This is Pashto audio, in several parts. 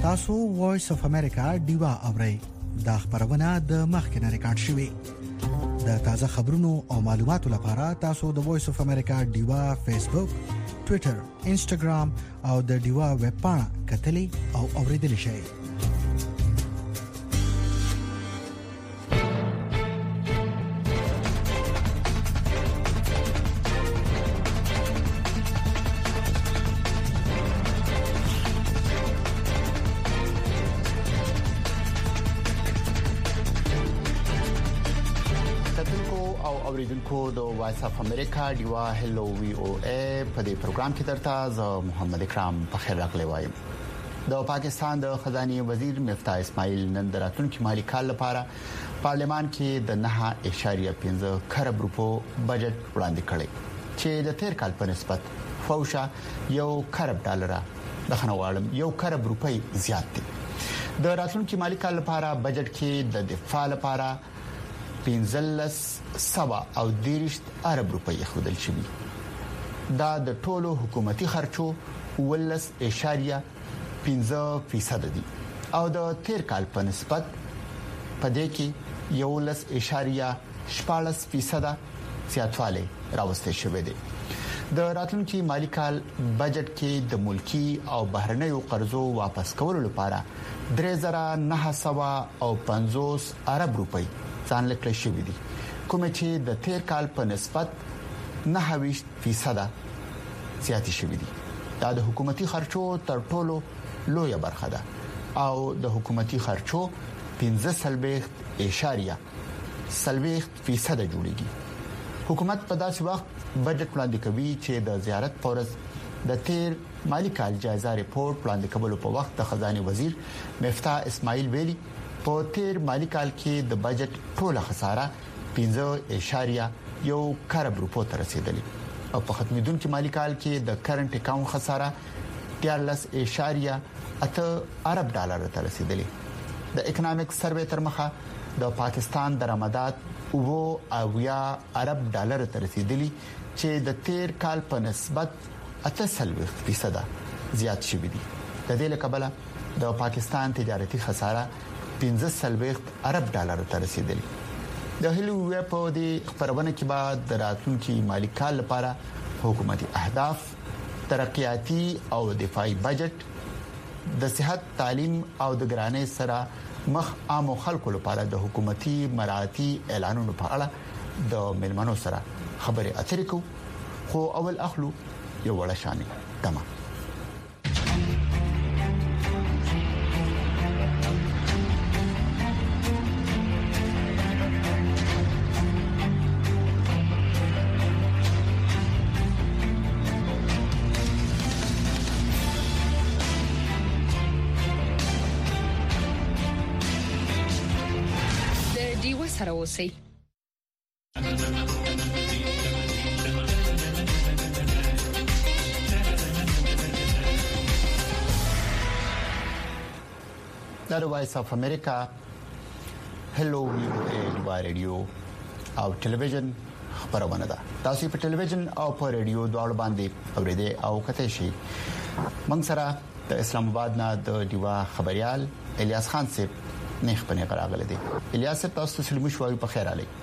تاسو وایس اف امریکا دیوا اورئ دا خبرونه د مخکنه ریکارډ شوی د تازه خبرونو او معلوماتو لپاره تاسو د وایس اف امریکا دیوا فیسبوک، ټوئیټر، انسټاګرام او د دیوا ویب پاڼه کتلی او اوریدل شئ. اوریدونکو د وایس اف امریکا دیوا هلو وی او ای په دې پروګرام کې درته ز محمد اکرام په خیر راغلی وایم. د پاکستان د خزانه وزیر مفتاح اسماعیل نن د راتلونکي مالي کال لپاره پارلمان کې د 9.15 خرب روپو بجټ وړاندې کړی چې د تیر کال په نسبت فوشه یو خرب ډالر د خنوالم یو خرب روپۍ زیات دي. د راتلونکي مالي کال لپاره بجټ کې د دفاع لپاره 15 او 30 ارب روپۍ خودل شوی. دا د ټولو حکومتي خرچو 11.15% دي او د تیر کال په نسبت په دې کې 11.14% زیاتوالی راوستل شوی دی. د راتلونکي مالي کال بجټ کې د ملکی او بهرنیو قرضو واپس کولو لپاره 3950 ارب روپۍ ځان لیکل شوی دي، کوم چې د تیر کال په نسبت 9% زیات شوی دي. دا د حکومتي خرچو تر ټولو لویه برخه ده او د حکومتي خرچو 15.30% جوړیږي. حکومت په داسې وخت بجټ وړاندې کوي چې د زیارت پورز د تیر مالي کال جایزه ریپورت وړاندې کولو په وخت د خزانه وزیر مفتاح اسماعیل ویلي په تیر مالي کال کې د بجټ ټوله خساره 15.1 خرب روپو ته رسیدلې او په ختمېدونکو مالي کال کې د کرنٹ اکاونټ خساره 13.8 ارب ډالر ته رسیدلې. د اکونومیک سروې تر مخه د پاکستان درآمدات 9 ارب ډالر ته رسیدلې چې د تیر کال په نسبت 8% زیات شوی دی. د دې لپاره د پاکستان تجارتي خساره 15 ارب ډالر ته رسیدلی. د هلو ویب په دې خبرونه کې بعد د راتلونکي مالي کال لپاره حکومتي اهداف، ترقیاتي او دفاعي بجټ، د صحت، تعلیم او د ګرانۍ سره مخ عام خلکو لپاره د حکومتي مراعاتي اعلانونو په اړه د ملمنو سره خبرې اترې کو. خو اول اخلو یو وړه شامل تمام. سره اوسئ. د وایس اف امریکا هلو وی او ای رادیو او ټلویزیون خبرونه ده. تاسو په ټلویزیون او په رادیو دواړو باندې اوریدئ او کتئ شئ. موږ سره د اسلام آباد نه د دیوا خبريال الیاس خان صاحب نه خپنه راغله دي. الیاس تاسو سلام شوي په خیر علي.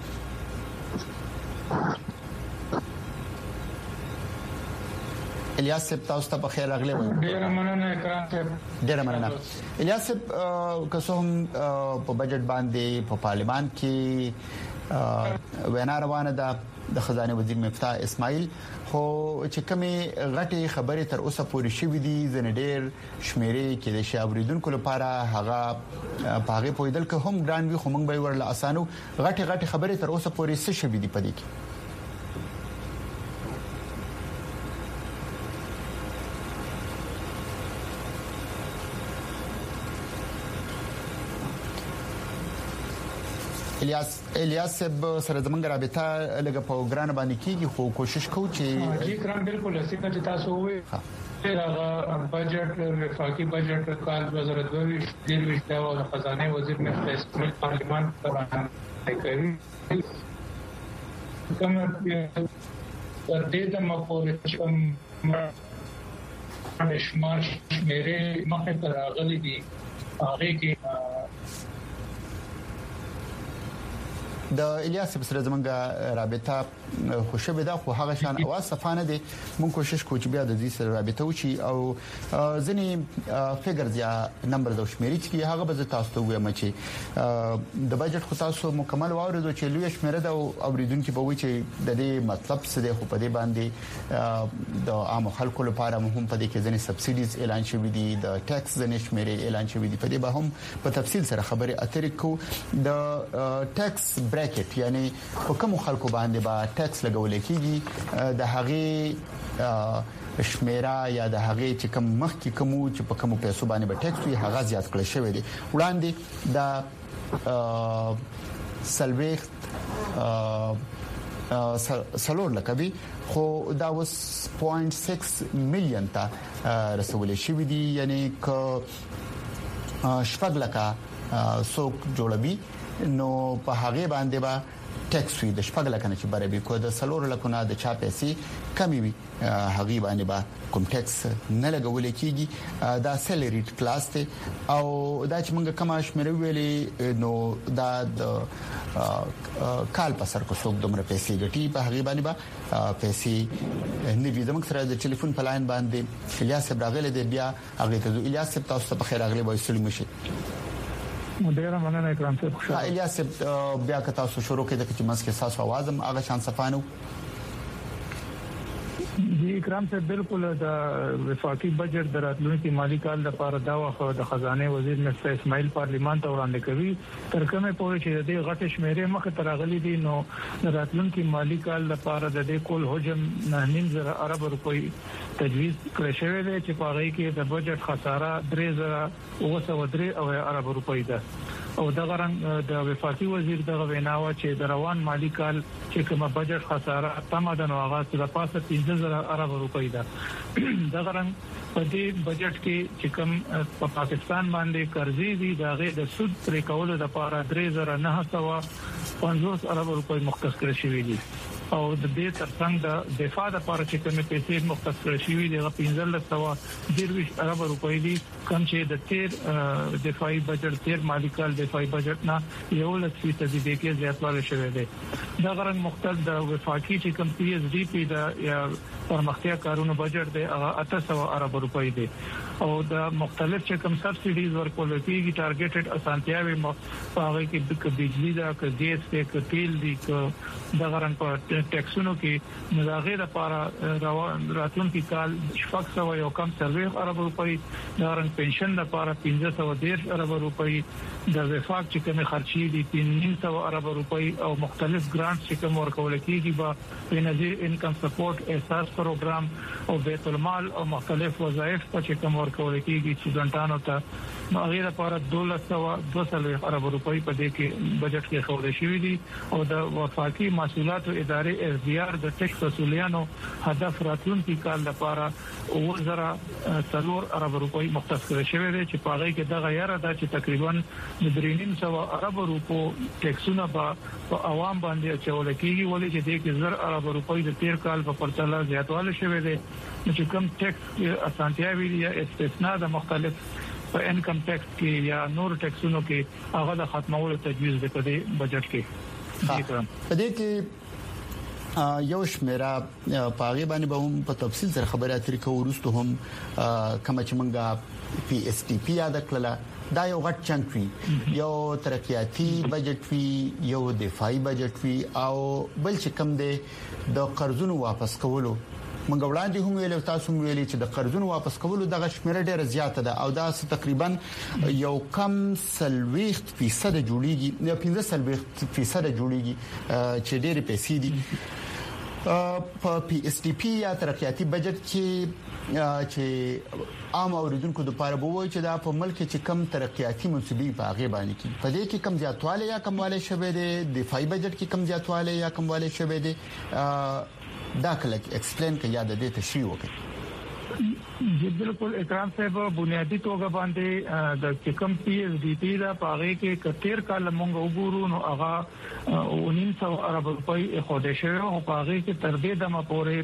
الیاس تاسو ته په خیر راغله. ډیر مننه اکرام صاحب. ډیر مننه الیاس. کوم په بجټ باندې په پارلمان کې وینا روانه ده د خزانه وزیر مفتاح اسماعیل، خو چې کومه غټي خبره تر اوسه پورې شوې دي زنه ډېر شمیرې کې د شاوریدونکو لپاره هغه پاغه پویدل که هم ګران وي، خو موږ به ورله اسانو غټي خبره تر اوسه پورې څه شوې دي پدې کې. الیاس سره زمونږ رابطه لګه په ګران باندې کیږي، خو کوشش کوو چې جی کرام بالکل څنګه چې تاسو وې هغه بجټ وفاقي بجټ کال 2022 د خزانه وزیر مفتاح اسماعیل پارلمان ته کوي کوم د دې د مقولې کوم شمار شمیرې مخه تر راغلي دي هغه کې د الیاس سره زمونږ رابطه خوشبه ده خو هغه شان اواز صفانه دي مونږ کوشش کوو چې بیا د دې سره رابطه وشي او ځنی فګرز یا نمبر د شمیرې چې هغه به تاسو ته وایم چې د بجټ خو تاسو مکمل واورئ چې لوی شمیره ده او اوریدونکو به وایي چې د دې مطلب څه دی خو په دې باندې د عام خلکو لپاره مهم په دې کې ځنی سبسایډیز اعلان شوې دي د ټیکس ځنی شمیرې اعلان شوې دي په دې به هم په تفصیل سره خبرې اترې کو د ټیکس بریکټ یعنی په کوم خلکو باندې با ټیکس لګول کېږي د هغه شمیره یا د هغه چې کوم مخکې کوم چې په کوم پیسو باندې به ټیکس وي هغه زیات کړی شوی دی وړاندې د سلويخت سلور لکوي خو دا وس 0.6 میلیون ته رسول شوی دی یعنی ک شپږ لکه څوک جوړوي نو په هغه باندې با ټیکس وي د شپږ لکه نه چې برابر کو د سلور لکه نه د چا پیسې کمی وي هغه باندې با کوم ټیکس نه لګول کیږي دا سیلریډ کلاس ته او دا چې موږ کوم شمیره ویلې نو دا د کال په سر کو څوک دومره پیسې ګټي په هغه باندې با پیسې نه وي زموږ سره د ټلیفون په لاین باندې الیاس براغله دی بیا هغه ته الیاس تاسو ته بخیر اغلی وای سلام شي ډیره مننه اکرام صاحب خوشاله الیاس بیا که تاسو شروع کړئ چې مسکه تاسو आवाज هم هغه شان صفانو جی اکرام صاحب بالکل د وفاقي بجټ د راتلونکي مالی کال لپاره دا وخت د خزانه وزیر مستر اسماعیل پارلیمان ته وړاندې کوي تر کومه پورې چې د غټ شمیرې مخ ته راغلي دي نو د راتلونکي مالی کال لپاره د کل حجم 9.5 ارب روپۍ تجویز کړی شوی دی چې په هغه کې د بجټ خساره 3.3 ارب روپۍ ده او دغه رنګ د وفاقي وزیر دغه ویناوه چې د روان مالی کال چې کومه بجټ خساره تمدن او آغاز د پاسه 15,000 ارب روپۍ ده دغه رنګ په دې بجټ کې چې کوم په پاکستان باندې قرضې دي دغه د سود پرې کولو لپاره 3,950 ارب روپۍ مختص کړی شوی دي او د دې ترڅنګ د دفاع لپاره چې کومه پیسې مختص کړی شوی دي 15,000 ارب روپۍ دي کوم چې د تیر دفاعي بجټ تیر مالی کال دفاعي بجټ نه 11% د کې زیاتوالی شوی دی دا غرض مختلف د وفاقي چې کوم پی ایس ډی پی د یا پرمختیا کارونو بجټ دی هغه 800 ارب روپۍ دی او د مختلف چې کوم سبسایډیز ورکول کېږي ټارګټډ اسانتیاوي هغه کې د بجلی دا ک ګیس ته ک تیل دی ک د غرض په ټیکسونو کې مداغه لپاره راتلونکي کال 600 یو کم 30 ارب روپۍ د غرض پنشن لپاره 1510 ارب روپۍ د وفاق چې کوم خرچي دي 300 ارب روپۍ او مختلف ګرانټ چې کوم ورکول کېږي په نظیر انکم سپورټ احساس پروګرام او بیت المال او مختلف وظایف چې کوم ورکول کېږي سټوډنټانو ته هغه لپاره 1200 ارب روپۍ په دې کې بجټ کې خوري شوی دي او د وفاقي مسؤلیت ادارې اس ډي ار د ټیکس مسؤلیانو هدف راتلونکي کال لپاره 1000 ارب روپۍ مختص کړی شوی دی چې په هغه کې دغه یاره دا چې تقریبا 3.5 ارب روپو ټیکسونه په عوام باندې چول کېږي ولې چې د 1000 ارب روپۍ د تیر کال په پرتله زیاتوالی شوی دی چې کوم ټیکس اسانتیاوي یا استثناء د مختلف په انکم ټیکس کې یا نور ټیکسونو کې هغه د ختمولو تجویز دی په دې بجټ کې په دې کې یو شمیره پاغي باندې به هم په تفصیل سره خبرې اترې کوو ورسته هم کوم چې مونږه پی اس ټي پی یاد کړل دا یو غټ چنک وی یو ترقیاتی بجټ وی یو دفاعي بجټ وی او بل چې کم دی د قرضونو واپس کولو موږ وړاندې هم ویل تاسو ویلي چې د قرضونو واپس کولو دغه شمیره ډیره زیاته ده او دا تقریبا یو کم 30% جوړیږي یا 15% جوړیږي چې ډیره پیسې دي په پی اس ټي پی یا ترقیاتی بجټ کې چې عام اوریدونکو د لپاره بووي چې دا په ملک کې کم ترقیاتی منصوبې په هغه باندې کې په دې کې کم زیاتواله یا کمواله شوه دي دفاعي بجټ کې کم زیاتواله یا کمواله شوه دي دا کله ایکسپلین کې یاد دې تشریح وکړي بالکل اکرام صاحب بنیادی توګه باندې د کم پی ایس ډی پی دا پاره کې کثیر کال مونږ وګورو نو هغه 1900 ارب روپۍ خوده شوی او پاره کې تر دې دمه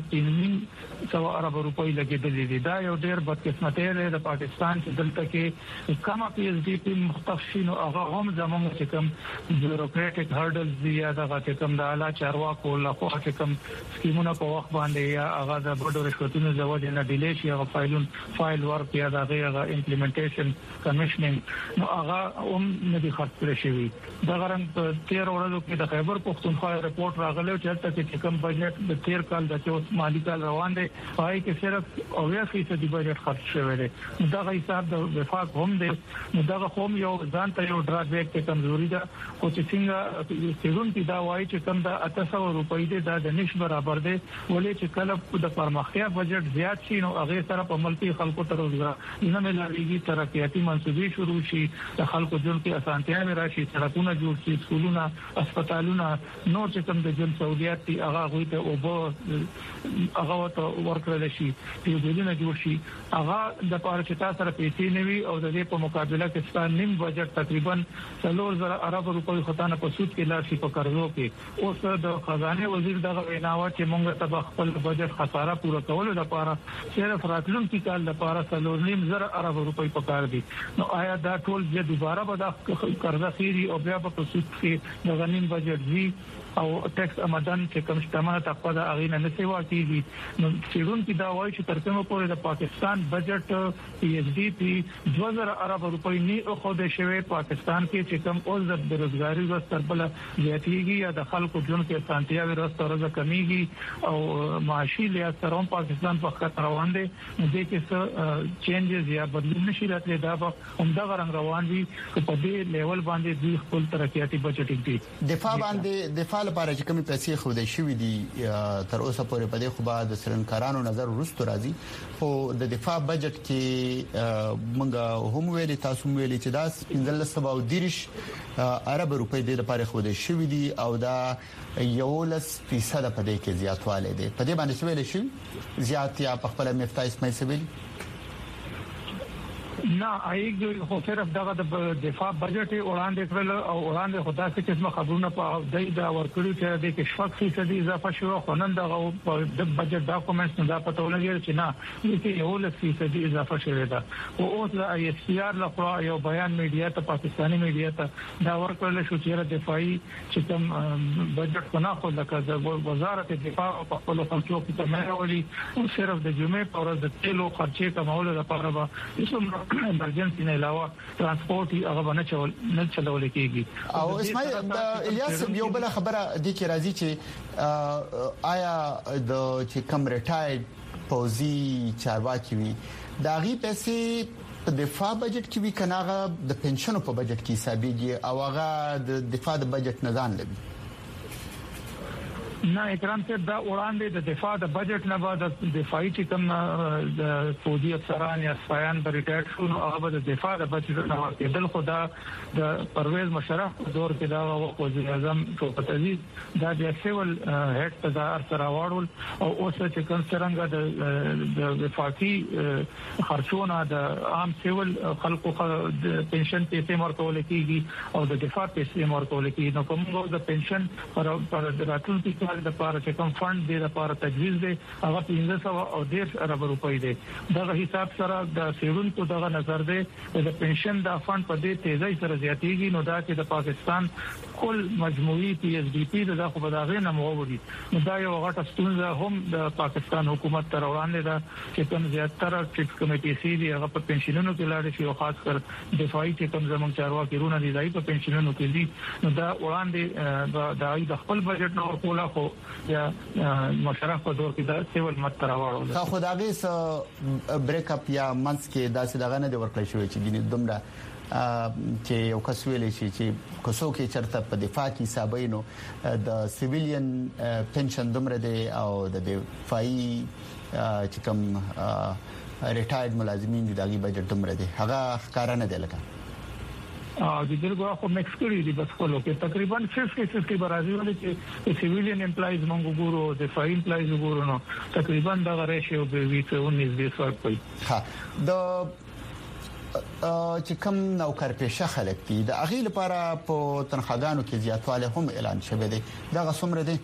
پورې 300 ارب روپۍ لګیدلې دي دا یو ډېر بدقسمتي دی د پاکستان چې دلته کې کم پی ایس ډی پی مختصین او هغه هم زموږ چې کم بیوروکراټیک هرډلز دی یا د کم د اعلی چارواکو له خوا چې کم سکیمونه په وخت باندې یا هغه د بډو رشوتونو زوجه نه ډیلی شي هغه فایل ورک یا د هغه امپلیمنټیشن کمیشنینګ نو هغه هم نه دي خرڅ کړی شوی دا غران په 13 ورځو کې د خیبر پختونخوا رپورت راغلی چې تل کې کم بجټ د 13 کال د 24 مالی کال روان دی پای کې صرف 80% بجټ خرڅ شوی دی دا غي حساب د وفاق هم دی نو دا هم یو ځان ته یو ډرا بیک ته کمزوري ده او چې څنګه سیرون کی دا وایي چې کم د 800 روپۍ دی دا د نش برابر دی ولې چې کله د پرمختیا بجټ زیات شي نو هغه سره په ملکی خلکو ته روزګار نه ملایږي ترقیاتي منصوبې شروع شي د خلکو ژوند کې اسانتیاوې راشي سړکونه جوړ شي سکولونه هسپتالونه نو چې کوم د ژوند سہولیات دي هغه غوي ته او هغه ورکړل شي پیډونه جوړ شي هغه د پاره چې تاسو سره پیسې نیوي او د دې په مقابله کې ستاسو نیم بجټ تقریبا 3000 ارب روپۍ خدانه په سود کې لاشي په قرضو کې اوس د خزانه وزیر دغه ویناوه چې موږ ته خپل بجټ خساره پوره کولو لپاره صرف راتلونکي کال لپاره 3.5 ارب روپۍ پکار دي نو آیا دا ټول چې دوباره به د قرضه خيري او بیا په سود کې د غنیم بجټ وی او ټیکس آمدن چې کوم شتمنه طبقه د اغینه نه سیوا کیږي نو چیرون کی دا وایي چې تر کومه پورې د پاکستان بجټ پی ایس ډی پی 2000 ارب روپۍ نه خو د شوی پاکستان کې چې کوم اوس د بیروزګاری د ستربل زیاتیږي یا د خلکو ژوند کې سانتیاوي راستورزه کمیږي او معاشي لیاقت سره پاکستان په خطر روان دي د کې چینجز یا بدلون نشي راتلی دا به همدغه رنګ روان وي په دې لیول باندې د خپل ترقیاتي بجټ کې دفاع لپاره چې کومې پیسې خو د شوې دي تر اوسه پورې په دې خو بعد سرنکارانو نظر ورستو راځي خو د دفاع بجټ کې موږ هم ویلي تاسو ویلي چې دا 1513 ارب روپۍ د لپاره خو د شوې دي او دا 11% په دې کې زیاتوالی دی په دې باندې ویل شي زیات یا په خپل مفتای اسماعیل سویل نه ایګ خو صرف دغه د دفاع بجټ وړاندې کړل او وړاندې خدا څخه قسمه خبرونه په دای دا ورکړي چې د کې 4% اضافه شو خو نن دغه د بجټ ډاکومنټس نه دا پته ولګي چې نه کې 11% اضافه شوی دا او اوس د ای اس پی آر لخوا یو بیان میډیا ته پاکستاني میډیا ته دا ورکړل شو چې دفاعي چې کوم بجټ کو نه خو لکه وزارت دفاع په خپل خلکو کې تمایلي او صرف د جمعې پر ورځ د تیلو خرچې کمول لپاره به ایمرجنسي نه علاوه ترانسپورت هغه نه چلول کېږي او اسماعیل د الیاس یو بل خبره د کی راځي چې آیا د چې کم ریټایرډ پوزي چارواکي وي دا غي پیسې په دفاع بجټ کې وی کناغه د پنشن په بجټ کې حسابيږي او هغه د دفاع د بجټ نه ځان لوي نه اکرام صاحب دا وړاندې د دفاع د بجټ نه بعد د دفاعي چې کوم د فوجي افسران یا سپایان پر ریټایر شو نو هغه د دفاع د بجټ نه ورکېدل خدا د پرویز مشرف په دور کې دا وزیر اعظم شوکت عزیز دا د سیول هډ تدار سره واړول او اوس چې کوم څنګه د وفاقي خرچونه د عام سیول خلکو د پنشن پیسې ورکول کیږي او د دفاع پیسې ورکول کیږي نو کومه د پنشن پر راتلونکي د لپاره چې کوم فند دی لپاره تجویز دی هغه 1510 ارب روپۍ دی دغه حساب سره د سیرونکو دغه نظر دی د پنشن د فند په دې تیزی سره زیاتیږي نو دا چې د پاکستان کل مجموعي پی ایس ډی پی د خو بداغې نه مووري نو دا یو غټه ستونزه هم د پاکستان حکومت تر وړاندې ده چې کوم زیاتره ټیکس کمیټې سي دی هغه په پنشنونو کې لاړ شي او خاص کر دفاعي چې کوم زموږ چارواکي رونه دي دای په پنشنونو کې دي نو دا وړاندې د خپل بجټ نو کولا خو یا مشرف په دور کې دا سیول متر راوړل خو داغه س بریک اپ یا منس کې داسې دغه نه دی ورکړی شوی چې ګینه دومره چې یو کس ویلې شي چې کوڅو کې چرته په دفاع کې حسابینو د سیویلین پنشن دومره دی او د دفاعي چې کوم ریټایرډ ملازمین دي دغه بجټ دومره دی هغه ښکارا نه دی لکه د دغه خو مکس کړی دي بس خپل کې تقریبا 50-50 برابري ولې چې سیویلین امپلایز مونږ ګورو د فاین امپلایز ګورو نو تقریبا دا ریشیو به 19 فرق کوي. ها د چې کوم نوکر پیشه خلک دي د اغیل لپاره په تنخواګانو کې زیاتواله هم اعلان شوه دي دا غسمره دي.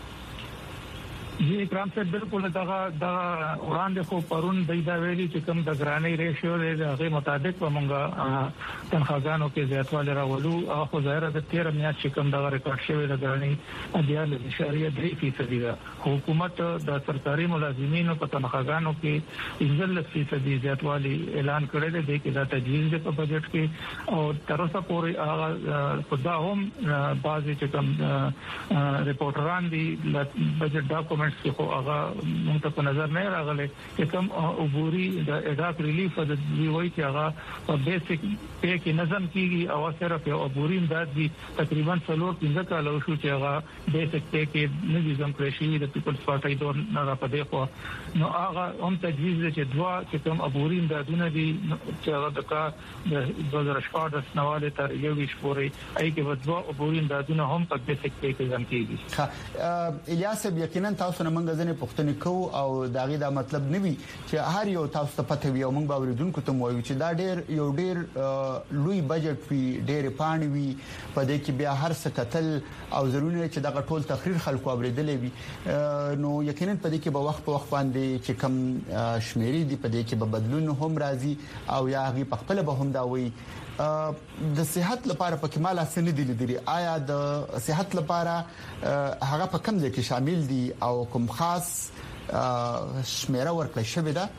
جی اکرام صاحب بالکل دا وړاندې خو پرون دا ویلي چې کوم د ګرانۍ ریشیو د هغه مطابق ومنګه تنخواګانو کې زیاتوالی راولو او خو ظاهره د 13 میاشت چې کوم د ریکارډ شوی د ګرانۍ 13.3% ده. حکومت د سرکاري ملازمینو په تنخواګانو کې 11% زیاتوالی اعلان کړی دی چې دا تجویز دی په بجټ کې او تر اوسه پورې هغه خدا هم بعضی چې کوم ریپورټران دي بجټ ډاکومنټ خو هغه موږ ته په نظر نه راغلی چې کوم عبوري د اډاپ ریلیف د وی چې هغه په بیسیک پی کې نظم کیږي او صرف یو عبوري امداد دي تقریبا 15 کال شو چې هغه بیسیک پی کې نظم کړی شي د پیپلز پارټي دور نه راپدې خو نو هغه هم تجویز دي چې دوا چې کوم عبوري امدادونه دي چې هغه د 2014 نواله تر یو ویش پورې ای کې دوا عبوري امدادونه هم په بیسیک پی کې نظم کیږي. الیاس یقینا تاسو نه منګه ځنه پښتني کو او داغه دا مطلب نه وي چې هر یو تاسو ته پته وي او موږ باوریدونکو ته وایو چې دا ډېر لوی بجټ وي ډېر پانی وي په دې کې بیا هر څه کتل او ضروري چې دا ټول تقریر خلکو اوریدلې وي نو یقینا په دې کې به وخت په وخت باندې چې کم شمیرې دي په دې کې به بدلون هم راځي او یا غي په خپل به هم دا وي د صحت لپاره په کمال اسنه دي لیدلي آیا د صحت لپاره هغه په کوم ځای کې شامل دي او کوم خاص شمیره ورکړل شوې ده.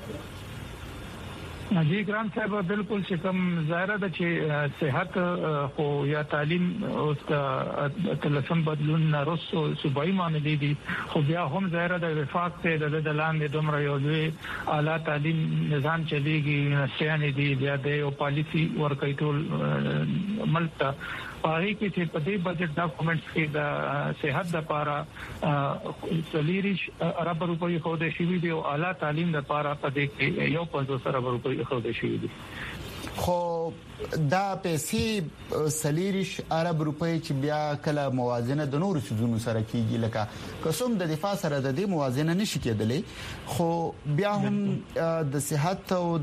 جی ګرام صاحب بالکل چې کوم ظاهره ده چې صحت خو یا تعلیم اوس تلسم بدلون رسو صوبایي معاملې دي خو بیا هم ظاهره د وفاق ته د لاندې دومره یو لوی اعلی تعلیم نظام چلیږي یونیورسيټي دي بیا د یو پالیسی ورکړي ټول ملک پاره کې چې په دې بجټ ډاکومنټس کې د صحت لپاره 40 ارب روپۍ خو د شي ویډیو اعلی تعلیم لپاره په دې کې یو 500 ارب روپۍ خو د شي دي خو دا پیسې 40 ارب روپۍ چې بیا کله موازنه د نورو سيزونو سره کیږي لکه قسم د دفاع سره د دې موازنه نشي کېدلې خو بیا هم د صحت او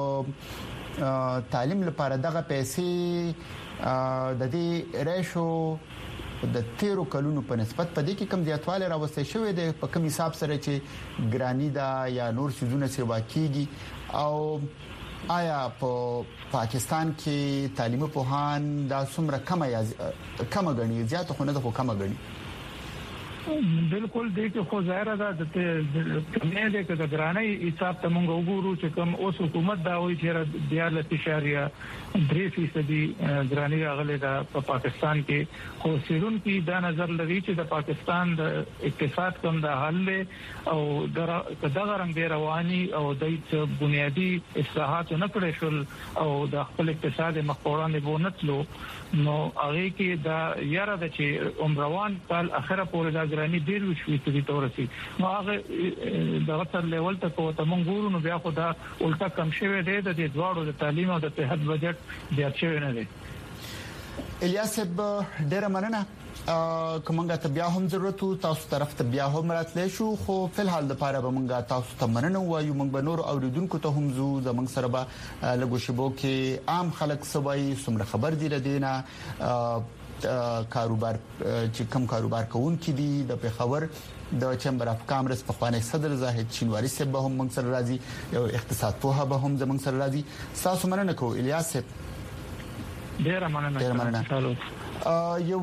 د تعلیم لپاره دغه پیسې د دې ریشو د 13 کلونو په نسبت په دې کې کم زیاتوالی راوستي شوی دی په کوم حساب سره چې ګرانی دا یا نور سيزونه سیوا کیږي او آیا په پاکستان کې تعلیمي پوهان دا څومره کم غني زیات خو نه ده خو کم غني بالکل دې کې خو ظاهره ده د کمې ده چې د ګرانۍ حساب ته موږ وګورو چې کوم اوس حکومت دا وایي چې 13.3% ګرانۍ راغلي ده په پاکستان کې خو سیرون کې دا نظر لري چې د پاکستان د اقتصاد کوم د حل او دغه رنګ رواني او د بنیادی اصلاحات نه کړې شول او د خپل اقتصاد مخورانه بونتلو نو هغه کې دا یاره د چې عمروان کال اخره پورې دا ګرانی ډیر وشوي چې تورسي نو هغه د وتر لیول ته کوته مونږ ګورو نو بیا خو دا الټا کم شوی دی د دواړو د تعلیم او د صحت بجټ زیات شوی نه دی. الیاس ډیر مننه کومه ته بیا هم ضرورت تاسو طرف ته بیا هم راتلې شو خو په الحال د پاره به مونږه تاسو ته مننه وایو مونږ به نور اوریدونکو ته هم زو زمنګ سره به لګو شبو کې عام خلک سوي سمره خبر دي لدينا کاروبار چې کم کاروبار کوونکي دي د پیښور د چمبر اف کامرس په خوانه صدر زاهد شینواری سره به هم موږ سره راځي یو اقتصاد په به هم زموږ سره راځي تاسو مننه کوم الیاس ډیر مننه یو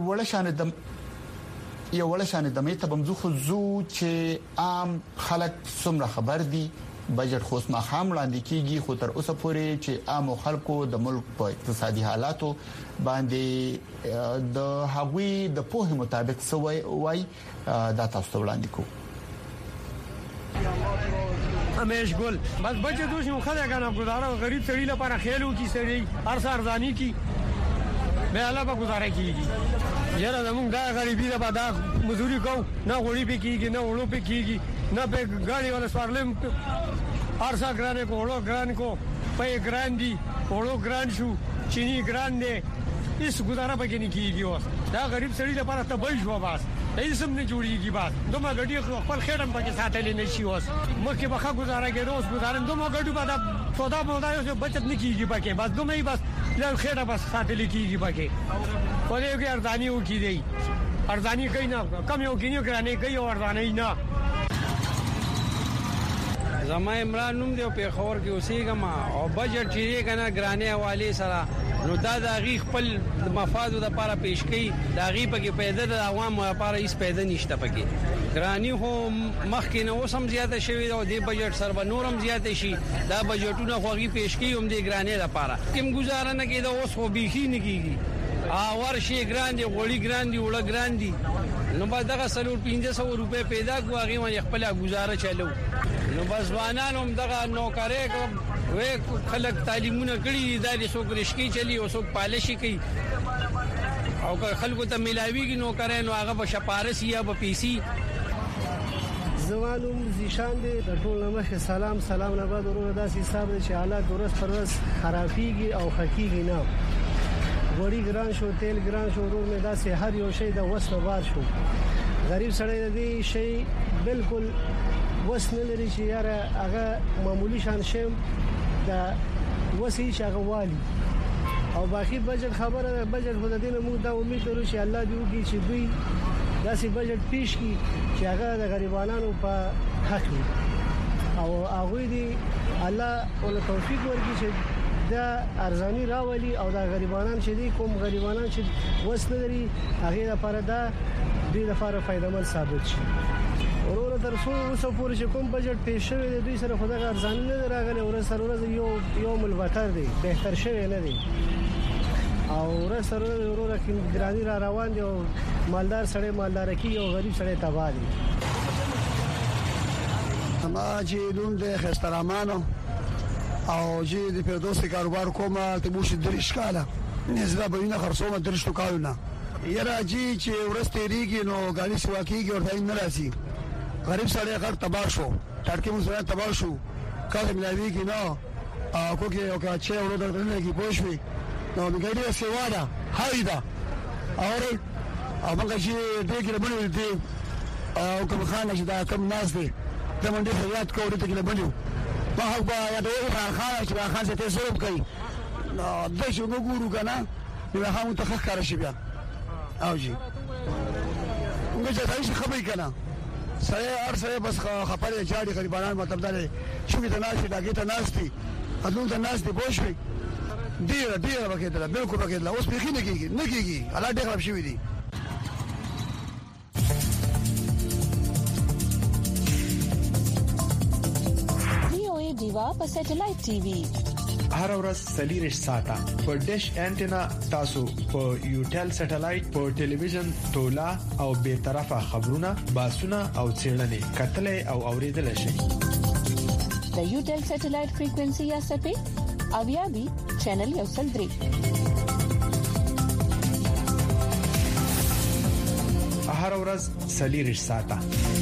وړ شان د مې ته بمزو خو زو چې عام خلک څومره خبر دي بجټ خو ما خام وړاندې کیږي خو تر اوسه پورې چې عام خلکو د ملک په اقتصادي حالاتو باندې د هغوی د پوهه مطابق سوي وای دا تاسو وړاندې کو همیش ګل بس بچه دوی مو خدای کنه گزاره غریب سړی لپاره خیالو کی سړی هر ارزانی کی به الله په گزاره کیږي یاره زمونږ دا غریبی ده دا مزدوري کو نه غوړي په کیږي نه وړو په کیږي نه په ګاډي ولا سوارلم ارسا ګرانه کو وړو ګران کو په ګران دي وړو ګران شو چيني ګران دي هیڅ گزاره پکې نه کیږي. اوس دا غریب سړي لپاره ته به شو باس هیڅ هم نه جوړیږي. باس دومره غډي خپل خېټم پکې ساتلې نشي. اوس مخکې بخا گزاره کېدو اوس گزاره دومره غډو بعد سودا مودا یو بچت نه کیږي پکې. بس دومره یې بس له خېټه بس ساتلې کیږي پکې. ولې کې ارزانی وکي دی ارزانی کوي نه کم یو کینیو کرانه کوي او ارزانی نه. زما عمران نوم دی او په خور کې اوسېګم او بجټ چې کنه ګرانه حواله سره نو دا د غي خپل مفاد لپاره پیش کړي. دا غي پکې پیدا د عوامو لپاره هیڅ پیدا نشته پکې. ګرانی هو مخکې نو سم زیاته شوی او د بجټ سره به نورم زیاته شي. دا بجټونه خو غي پیش کړي هم د ګرانه لپاره کوم گزاره نه کېده. اوس خو بيخي نه کیږي. ورشي ګراندي غوړي ګراندي وړه ګراندي نو بعد دغه 350 روپے پیدا کو هغه باندې خپل گزاره چلو. نو بس ځوانانو دغه نوکرې وې خلک تعلیمونه کړي دا د سوکرشکی چلی او سو پالشي کوي او خلکو ته ملاويږي نوکرې نو هغه په شپارس یا په پیسي. زوالوم زیشان دي د ټول نمخ سلام نه بعد ورو داسې حساب چې حالات ورځ پر ورځ خرابيږي او خکېږي نه. وړي ګران شو تیل ګران شو ورور مې داسې هر یو شی د وسه بار شو. غریب سړی دې شی بالکل وسنه لري چې یاره هغه معمولی شان شیم د وسی شغه والی او باقي بجټ خبره بجټ خو د دې موږ دا امید لرو چې الله دې وکړي چې دوی داسې بجټ پیش کړي چې هغه د غریبانو په حق وي او هغه دې الله ول توفیق ورکړي چې دا ارزانی راولي او دا غریبانان چې دي کوم غریبانان چې وسنه لري هغه لپاره دا دې لپاره فائدمن ثابت شي. ورور تر څو پورې چې کوم بجټ پیش شوی دی دوی سره خدای ارزانی نه راغلی ورځ سره ورځ یو ملوتر دی بهتر شوی نه دی او ورځ سره ورور کې ګرانی را روان دی او مالدار سره مالدار کی او غریب سره تباه دي. ما چې دوم د خسترامانو او چې د پیردوسي کاروبار کومه ته بوش درش کاله نزله بینه خرصومه درش کالونه یره چې ورسته ریږي نو غالي سوا کیږي او دای نه راسي. غریب سړی غر تباہ شو ټاټکي مو سره تباہ شو کله ملاوي کې نو کو کې او کا چې ورو درنه کې پوښوي نو دغه سیوا ده هايدا اور هغه چې دې کې باندې دې او کوم خانه چې دا کم ناس دي د منډي خیات کوړه ته کې باندې ما هغه یا دوه خانه چې خان څه ته سروب کوي نو د شو ګورو کنه نو هغه متخخره شي بیا او جی موږ چې تاسو خبرې کنه سره بس خبرې جاړي غریبانان مطلب دا شو کې تناسي داګه تناسي اذن تناسي پوښوي ډیر وکړه بالکل وکړه اوس به کې نه کیږي الله دې خراب شي دي. وی دیوا په سټلایټ ټي وي هر ورځ سلیریش ساته په ډیش انټینا تاسو په یوټل سټلایټ په ټلویزیون تولا او به طرفه خبرونه باسونه او چیرلنې کتلې او اوریدل شي. د یوټل سټلایټ فریکوئنسي یا سپې او یا بي چینل یو سل 3 هر ورځ سلیریش ساته.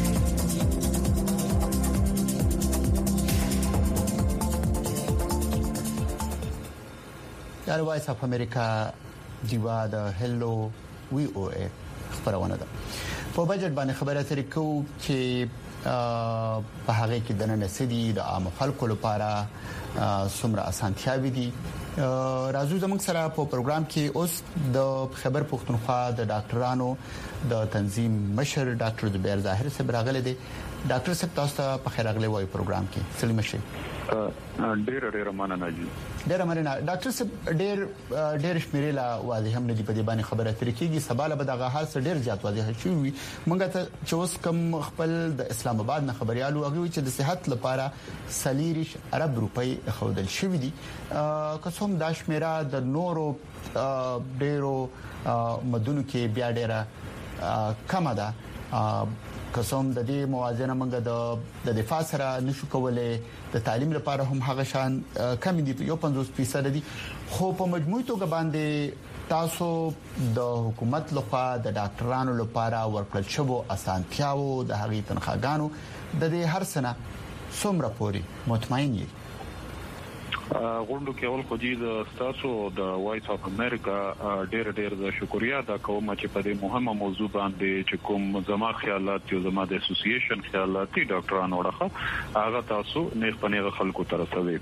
د وایس اف امریکا دیوا د هلو وی او ای خبرونه ده. په بجټ باندې خبره اترې کوو چې په هغه کې د نن سدي د عام خلکو لپاره څومره اسانتیاوي دي. راځو زموږ سره په پروګرام کې اوس د خبر پښتونخوا د ډاکټرانو د تنظیم مشر ډاکټر زبیر ظاهر صاحب راغلي دي. ډاکټر صاحب تاسو ته په خیر راغلی وای پروګرام کې سلام شي. ډېر مننه جی. ډېر مننه ډاکټر صاحب. ډېر شمیرې لا واضح هم نه دی په دې باندې خبره اترې کیږي. سبا له بدغه حال سره ډېر زیات واضح شوی. مونږ ته چې اوس کم خپل د اسلام آباد نه خبريالو هغه چې د صحت لپاره سلیریش عرب روپی خودل شوی دي. قسم د شمیره د نورو ډېرو مدونو کې بیا ډېره کم ده. قسم د دې موازنه موږ د دفاع سره نشو کولای. د تعلیم لپاره هم هغه شان کم دي یو 50% دي. خو په مجموعي توګه باندې تاسو د حکومت لخوا د ډاکټرانو لپاره ورکړل شوی اسانتیاو د هغې تنخواګانو د دې هر سنه څومره پوري مطمئن یې؟ غونډو کې اول خو د تاسو د وایس اف امریکا ډېر د شکریا دا کوم چې په دې مهمه موضوع باندې چې کوم زما خیالات یو زما د اسوسییشن خیالات ډاکټرانو ورخه هغه تاسو نه پنیغه خلکو ترسوي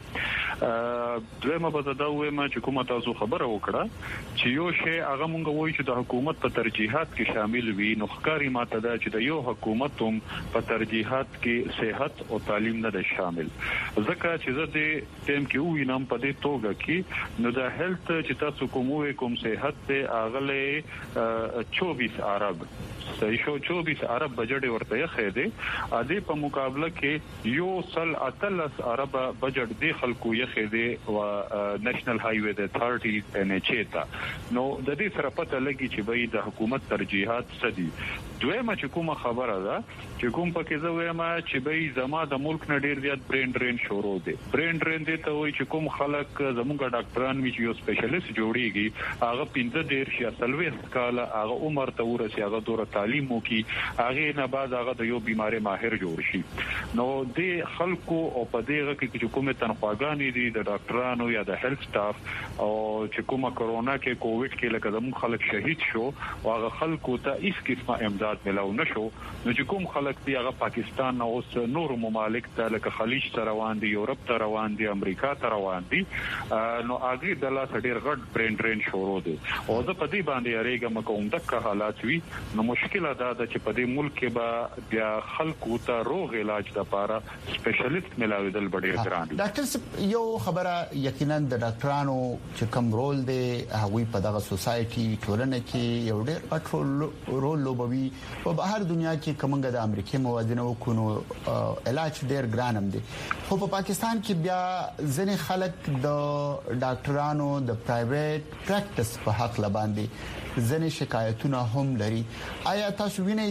دویمه به دا وایم چې کومه تاسو خبره وکړه چې یو شی هغه مونږ وایو چې د حکومت په ترجیحات کې شامل وي نو ښکاری ماته دا چې د یو حکومت هم په ترجیحات کې صحت او تعلیم نه ده شامل ځکه چې زه د ټیم کې وینم په دې توګه کې نو د هیلث چې تاسو کوم صحت ته اغله 24 عرب صحیح شو 24 عرب بجټ ورته خېده ا دې په مقابله کې یو سل اتلس عرب بجټ دی خلکو یې خېده او نېشنل هایوي د اتھارټي ان ایچ ای تا نو د دې سره پته لګي چې به د حکومت ترجیحات سدي دویمه چې کومه خبره ده چې کوم پکې زه وایم چې به زما د ملک نه ډیر زیات برین ډرین شروع دي برین ډرین دي ته وایي چې کوم خلک زموږ ډاکټران می چې یو سپیشلیست جوړیږي هغه 15 شي اصلوي کاله هغه عمر ته ورسي هغه دوره تعلیم وکي هغه نه بعد هغه د یو بیماری ماهر جوړ شي نو د خلکو او په دغه کې چې کومه تنخواګانې دي د ډاکټرانو یا د هیلث سټاف او چې کومه کرونا کې کووډ کې لکه زموږ خلک شهید شو او هغه خلکو ته هیڅ قسمه امداد ملو نشو نو چې کوم خلک دی هغه پاکستان او نور ممالک ته لکه خلیج ته روان دي یورپ ته روان دي امریکا ته روان دي نو هغه د لاس ډیر غټ برین ډرین شروع دي او زه په دې باندې اړېګم کوم دغه حالات وي نو مشکله دا ده چې په دې ملک کې به بیا خلکو ته روغ علاج لپاره سپیشلیست ملاویدل ډیر ګران دي ډاکټر یو خبره یقینا د ډاکټرانو چې کوم رول دی هغه په دغه سوسايټي ټولنه کې یو ډیر غټ رول لوبوي په بهر دنیا کې کومګه د امریکای موازنه وکونو علاج ډیر ګرانم دي خو په پاکستان کې بیا ځنې خلک د ډاکټرانو د پرایویټ پریکټس په حق لباندې ځنې شکایتونه هم لري آیا تاسو وینئ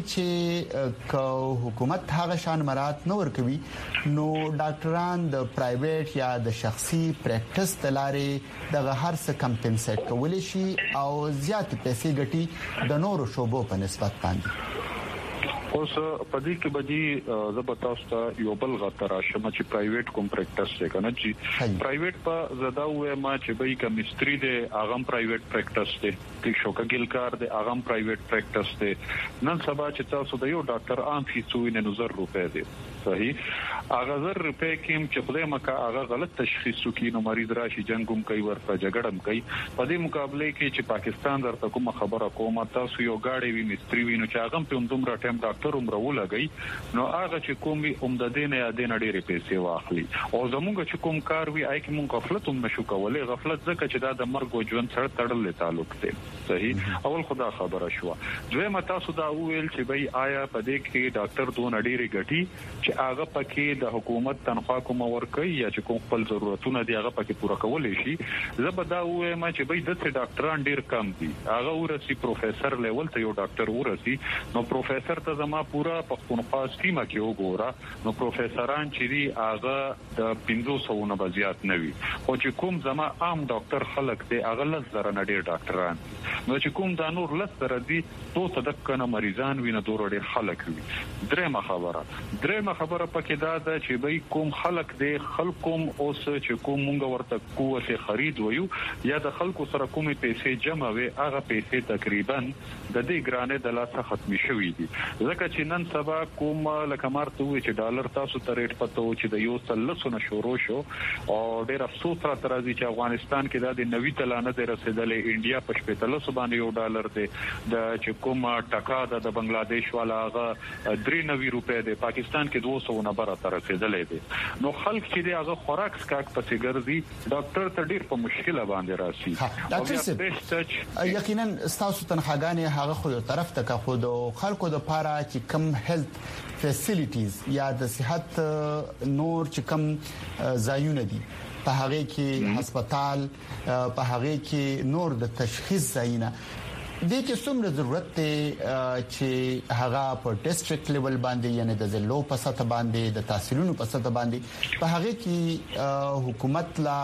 چې حکومت هغه شان مراد نه ورکوي نو ډاکټران د پرایویټ یا د شخصي پریکټس تلارې دغه هر څه کمپنسیټ کولی شي او زیات پیسې ګټي د نورو شوبو په نسبت باندې اوس په دې کې بدی زبتاست یو بل غتر شمه چې پرایویټ کوم پریکټس څنګه نه چې پرایویټ په زدا وې ما چې به کیمستري د اغم پرایویټ پریکټس دی چې شوکګل کار د اغم پرایویټ پریکټس دی نن سبا چې تاسو د یو ډاکټر عام فیسو نه نظر روپے دی صحیح اغه زر روپے کې چې خدای مکه اغه غلط تشخیص وکړي نو مریض راشي جنگوم کوي ورته جګړم کوي په دې مقابله کې چې پاکستان درته کوم خبره کومه تاسو یو گاډي وی مستری وینو چې اغه په دومره ټیم ډاکټر عمر ولګي نو هغه چې کومي عمددین یا دین ډېرې پیسې واخلي او زموږ چې کوم کار وی آی کې مونږ غفلت هم نشو کولای غفلت ځکه چې دا د مرګ او ژوند سره تړلې تعلق دی صحیح اول خدا خبره شو دوی تاسو دا ویل چې بای آیا په دې کې ډاکټر دون ډېرې ګټي چې هغه پکې د حکومت تنخوا کوم ورکړي یا چې کوم خپل ضرورتونه دی هغه پکې پوره کولای شي زبدا وایم چې بای د ډاکټران ډېر کم دي هغه ورسي پروفیسور لیول ته یو ډاکټر ورسي نو پروفیسور ته زما پورا پښتونخوا سکیمه کې وګوره نو پروفیسوران چې دی هغه د 500 نه بزیات نه وي او چې کوم زما عام ډاکټر خلک دی هغه لزر نه ډېر ډاکټران نو چې کوم د نور لزر دی تو تدکنه مریضان وینه دور ډېر خلک وي درېمه خبره پکې دا ده چې بای کوم خلک دی خلکوم اوس چې کوم مونږ ورته قوت خرید ویو یا د خلکو سره کومې پیسې جمع وي هغه پیسې تقریبا د دې ګرانه د لاسه ختمي شوې دي ځکه چې نن سبا کوم لکه مارته وي چې ډالر تاسو ته ریټ پته و چې د یو سلسونه شروع شو او ډېر افسوس را ترازی چې افغانستان کې د 90 تلانه د رسیدلې انډیا په 45 باندې یو ډالر دی د چې کوم ټکا د بنگلاديش والا هغه 93 روپے دی پاکستان کې 200 نه بره تر رسیدلې دي نو خلک چې هغه خوراک سکاک پسې ګرځي ډاکټر ته ډېر په مشکله باندې راسي ډاکټر یقینا تاسو تنخواګانې هغه خو طرف ته خود خلکو د پاره چې کم هیلث فیسیلیټیز یا د صحت نور چې کم ځایونه دي په هغه کې هسپتال په هغه کې نور د تشخیص ځایونه د کې څومره ضرورت ته چې هغه په ډیسټریکټ لیول باندې یعنی د ضلعو په سطح باندې د تحصیلونو په سطح باندې په هغه کې حکومت لا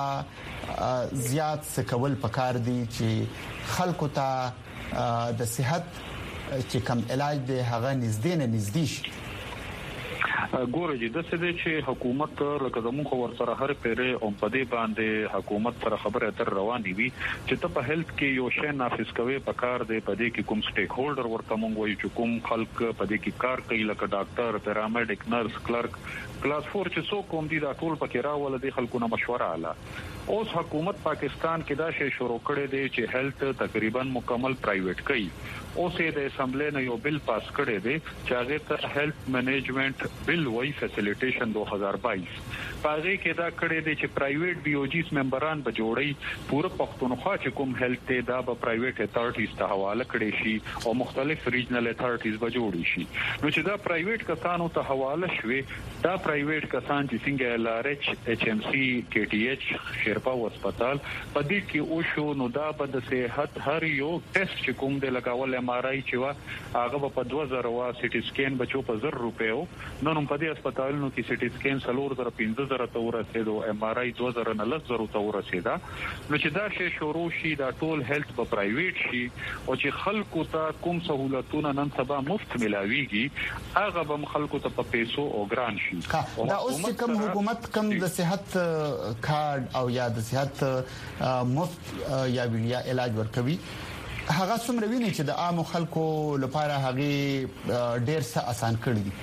زیات سکول پکار دي چې خلکو ته د صحت چې کم علاج دی هغه نږدې شي ګوره د څه دي چې حکومت لکه زموږ ور سره هر پیره او په دې باندې حکومت سره خبره تر رواني وي چې ته په هیلث کې یو شی نافذ کوي په کار دی په دې کې کوم سټیک هولډر ورته مونږ وایو چې کوم خلک په دې کې کار کوي لکه ډاکټر پیرامډیک نرس کلرک کلاس 4 چې څوک کوم دي دا ټول پکې راول دي خلکو نه مشوره اله اوس حکومت پاکستان کې دا شی شروع کړی دی چې هیلث تقریبا مکمل پرایویټ کوي اوس د اسمبلی نه یو بل پاس کړی دی چې هغه ته هیلث مینجمنت بل وای فیسیلیټیشن 2022 پاره کې دا کړی دی چې پرایویټ بي او جیز ممبران به جوړي پوره پښتونخوا چې کوم هیلث ته دا به پرایویټ اتارټیز ته حواله کړي شي او مختلف ریجنل اتارټیز به جوړي شي نو چې دا پرایویټ کسانو ته حواله شوي دا پرایویټ کسان چې څنګه ال ار ایچ ایچ ام سی کې ټي ایچ شیرپا هسپتال په دې کې او شو نو دا به د صحت هر یو ټیسټ چې کوم د لګاول ام ار آی چې هغه په 2000 وا سی ټي سکین بچو په 1000 روپیو نو په دې هسپتالونو کې سی ټي سکین 315,000 ته ورسېدو ام ار آی 2000 نه 1000 ته ورسېدا نو چې دا شی شروع شي دا ټول هیلث په پرایویټ شي او چې خلکو ته کوم سہولتونه نن سبا مفت ملاويږي هغه به خلکو ته په پیسو او ګران شي دا اوس کوم حکومت کوم د صحت کارت او یا د صحت مفت یا ویلیا علاج ورکوي هغه څومره ویني چې د عام خلکو لپاره هغه ډیر څه آسان کړی دي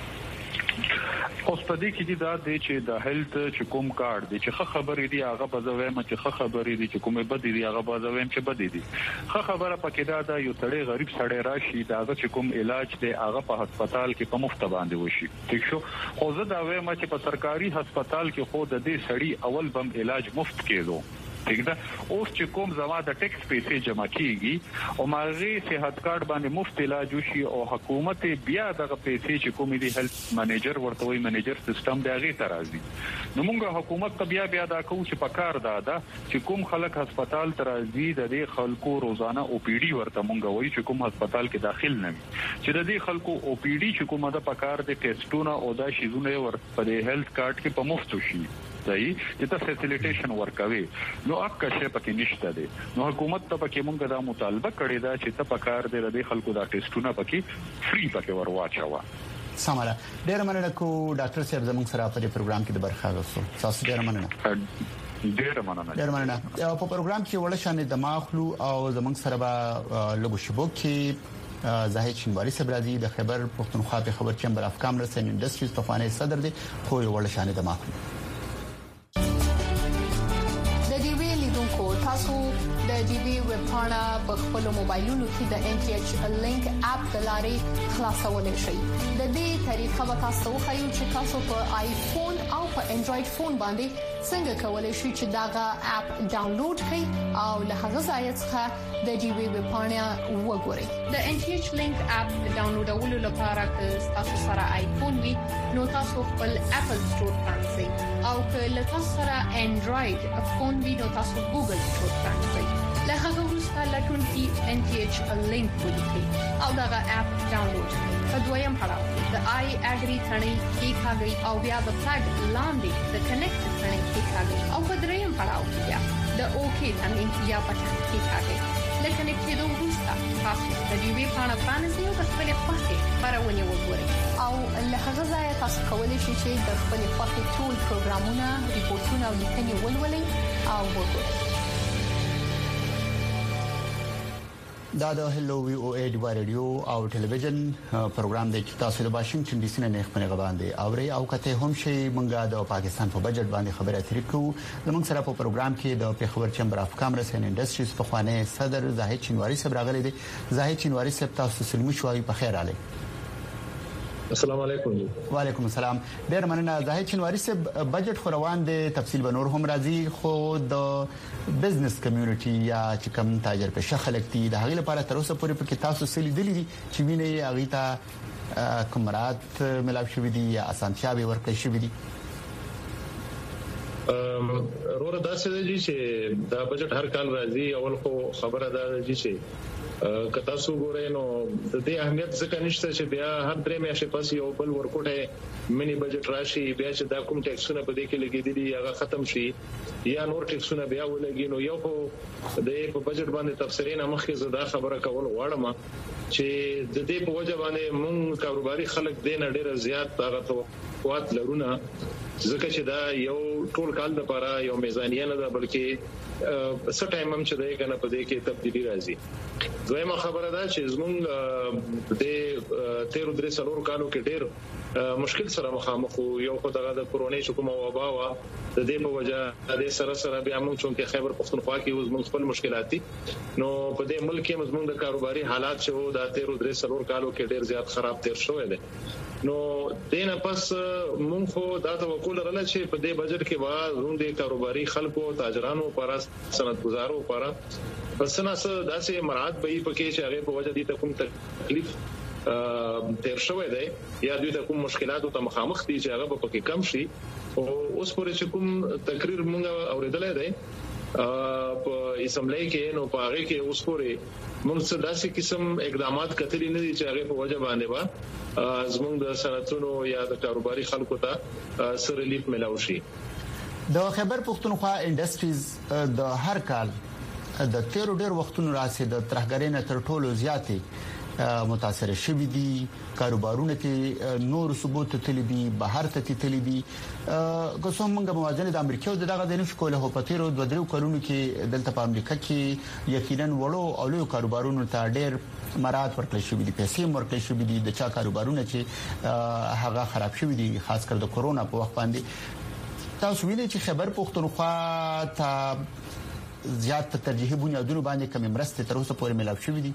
اوس په دې کې دا دی چې د هیلث چې کوم کارت دی چې خبرې دی هغه په ځویم چې خبرې دی چې کومه بد دی هغه په ځویم چې بد دی خبره پکې دا یو تړي غریب سړی راشي دا چې کوم علاج دی هغه په هسپتال کې په مفت باندې وشي ٹھیک شو خو زه دا وایم چې په سرکاري هسپتال کې خو د دې سړی اول بم علاج مفت کېدو ٹھیک ده اوس چې کوم زما د ټیکس پیسې جمع کیږي او ماغي صحت کارت باندې مفت علاج وشي او حکومت بیا دغه پیسې چې کوم دي هیلث منیجر ورته وي منیجر سیستم دی هغه ترازی نو موږ حکومت ته بیا دا کوو چې پکار ده چې کوم خلک هسپتال ترازی د دې خلکو روزانه او پی ډي ورته موږ وایو چې کوم هسپتال کې داخل نه وي چې د دې خلکو او پی ډي چې کومه د پکار د ټیسټونه او دا شیزونه ورته د هیلث کارت کې په مفت وشي صحیح چې تاسو فیسیلیټیشن ورکوي نو اکه شی پکې نشته دي نو حکومت ته پکې مونږ دا مطالبه کړې ده چې ته پکار دې د خلکو دا ټیسټونه پکې فری پکې ورواچوا سماله ډیر مننه کو ډاکټر صاحب زموږ سره په دې پروګرام کې د برخه غوښتو تاسو ډیر مننه ډیر مننه په پروګرام کې ولشانې د ماخلو او زموږ سره به لګو شبو کې زاهد شینواری صبرازي د خبر پښتونخوا په خبر چمبر اف کامرس اینڈ انډستریز په فانې صدر دي خو ولشانې د ماخلو د ډي وی ویب پاڼه په خپل موبایلونو کې د ان ټي ایچ لینک اپ د لارې خلاصولای شئ د دې طریقه به تاسو خو چې تاسو په آیفون او په انډراید فون باندې څنګه کولای شئ چې داغه اپ ډاونلوډ کړئ او له هغه ځای څخه د ډي وی ویب پاڼه وګورئ د ان ټي ایچ لینک اپ ډاونلوډولو لپاره که تاسو سره آیفون وي نو تاسو خپل اپل سٹور پرانځئ او که له تاسو سره انډراید فون وي نو تاسو ګوګل سٹور پرانځئ له هغه وروسته لټون کې ان ټي ایچ لینک ولیکئ او دغه اپ ډاونلوډ کړئ په دویم پړاو کې د آی اګری ثنې کې ښاغلي او بیا د فلګ لاندې د کنیکټ ثنې کې ښاغلي او په دریم پړاو کې بیا د اوکی ثنې یا بټن کې ښاغلي لکه نکته د وروسته تاسو د دې وی پاڼه پرانیزئ او خپل خوښه خبرونه وګورئ او له هغه ځای تاسو کولی شئ چې د خپل خوښه ټول پروګرامونه ریپورتونه او لیکنې ولولئ او وګورئ دا د هلو وی او ای ډیوا رادیو او ټلویزیون پروګرام دی چې تاسو د واشنگټن ډي سي نه خبرونه غواړئ او کته هم شي مونږه د پاکستان په بجټ باندې خبره اترې کوو زموږ سره په پروګرام کې د پیښور چمبر اف کامرس اینڈ انډستریز په خوانه صدر زاهد شینواری صاحب راغلي دي زاهد شینواری صاحب تاسو سلمو شوي په خیر علي السلام علیکم وعلیکم السلام ډیر مننه زاهد شینواری صاحب بجټ خو روان دي تفصیل به نور هم راځي خو د بزنس کمیونټي یا چې کوم تاجر په شخلک دي د هغې لپاره تر اوسه پورې په تاسو سلی دي چې ویني هغه ته کومرات ملاوي شوې دي یا اسانتیاوي ورکړې شوې دي وروره داسې دی چې دا بجټ هر کال راځي اول خو خبره ده چې کتا سو ګورې نو د دې اهمیت څخه نشته چې بیا هر درې میاشتې پس یو بل ورکوټه مینی بجټ راشي بیا چې دا کوم ټیکسونه په دې کې لګیدلي هغه ختم شي یا نور ټیکسونه بیا ولګي نو یو خو د په بجټ باندې تفسیرین مخکې زدا خبره کول غواړم چې د دې په وجه باندې مونږ کاروباري خلک دین ډېر زیات هغه توقعات لرونه ځکه چې دا یو ټول کال د لپاره یو میزانیه نه ده بلکې څه ټایم هم چې دی کنه په دې کې تبدیلی راځي دویمه خبره ده چې زمونږ د 13 کالو کې ډېر مشکل سره مخامخ یو خو د کورونې حکومت وبا وا د دې په وجه د سره بیا موږ چې خیبر پختونخوا کې زموږ خپل مشکلات دي نو په دې ملک کې زموږ د کاروباري حالات چې وو د 13 کالو کې ډېر زیات خراب تیر شوی دی نو دینه پس مونږ خو دا توقع لرله چې په دې بجټ کې به زموږ د کاروباري خلکو تاجرانو لپاره صنعتګزارو لپاره بس نه څه داسې مراد به پکې چې هغه په وجه دي ته کوم تکلیف تیر شوی دی یا دوی ته کوم مشکلاتو ته مخامخ دي چې هغه په کې کم شي او اوس پورې چې کوم تقریر مونږ اوریدلای دی په اسمبلی کې نو په هغه کې اوس پورې موږ څه داسې قسم اقدامات کتلی نه دي چې هغه په وجه باندې با زموږ د صنعتونو یا د کاروباري خلکو ته سره ریلیف ملاوي شي د خیبر پختونخوا انډستریز د هر کال د 13 وختونو راځي د ترهګرۍ نه تر ټولو زیاتې متاثر شوي دي کاروبارونه کې نور ثبوت تللی دي بهر ته تللی دي کوم موږ موازنه د امریکا او دغه د نشو کوله په تیرو 2 کلونو کې دلته په امریکا کې یقینا وړو او لوی کاروبارونو ته ډېر مراد ورکړل شوی دي پیسې ورکړل شوی دي د چا کاروبارونه چې هغه خراب شوی دي خاص کر د کورونا په وخت باندې تاسو ویلي چې خبر پختونخوا ته زیات ترجیحي بنیادونو باندې کم مرسته تر اوسه پورې ملاوي شوی دي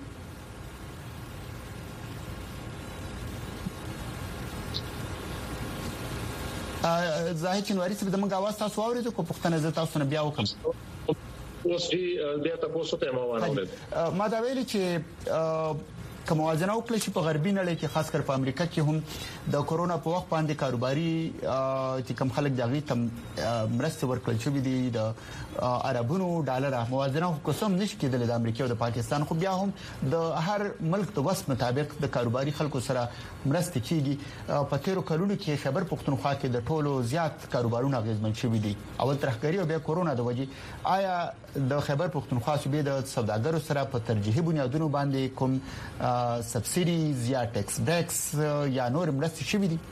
زاهد چنواری څخه د موږ आवाज تاسو اورئ کو پښتنه ز تاسو نه بیا وکم اوس بیا تاسو ته ما دا ویل چې کوم موازنه وکړي چې په غربي نړۍ کې خاص کر په امریکا کې هم د کورونا په وخت باندې کاروباري چې کم خلک دغه تم مرسته ورکړل شوې دي د عربونو ډالر موازنه کوم نشي کېدل د امریکا او د پاکستان خو بیا هم د هر ملک د وس مطابق د کاروباري خلکو سره مرسته کیږي په تیرو کلونو کې خبر پختونخوا کې د ټولو زیات کاروبارونه غیزمن شوي دي اول ترخګری او بیا کورونا د وجې آیا د خبر پختونخوا صوبې د سوداګرو سره په ترجیحي بنیادونو باندې کوم سبسیډیز یا ټیکس بیکس یا نور مرستې شوي دي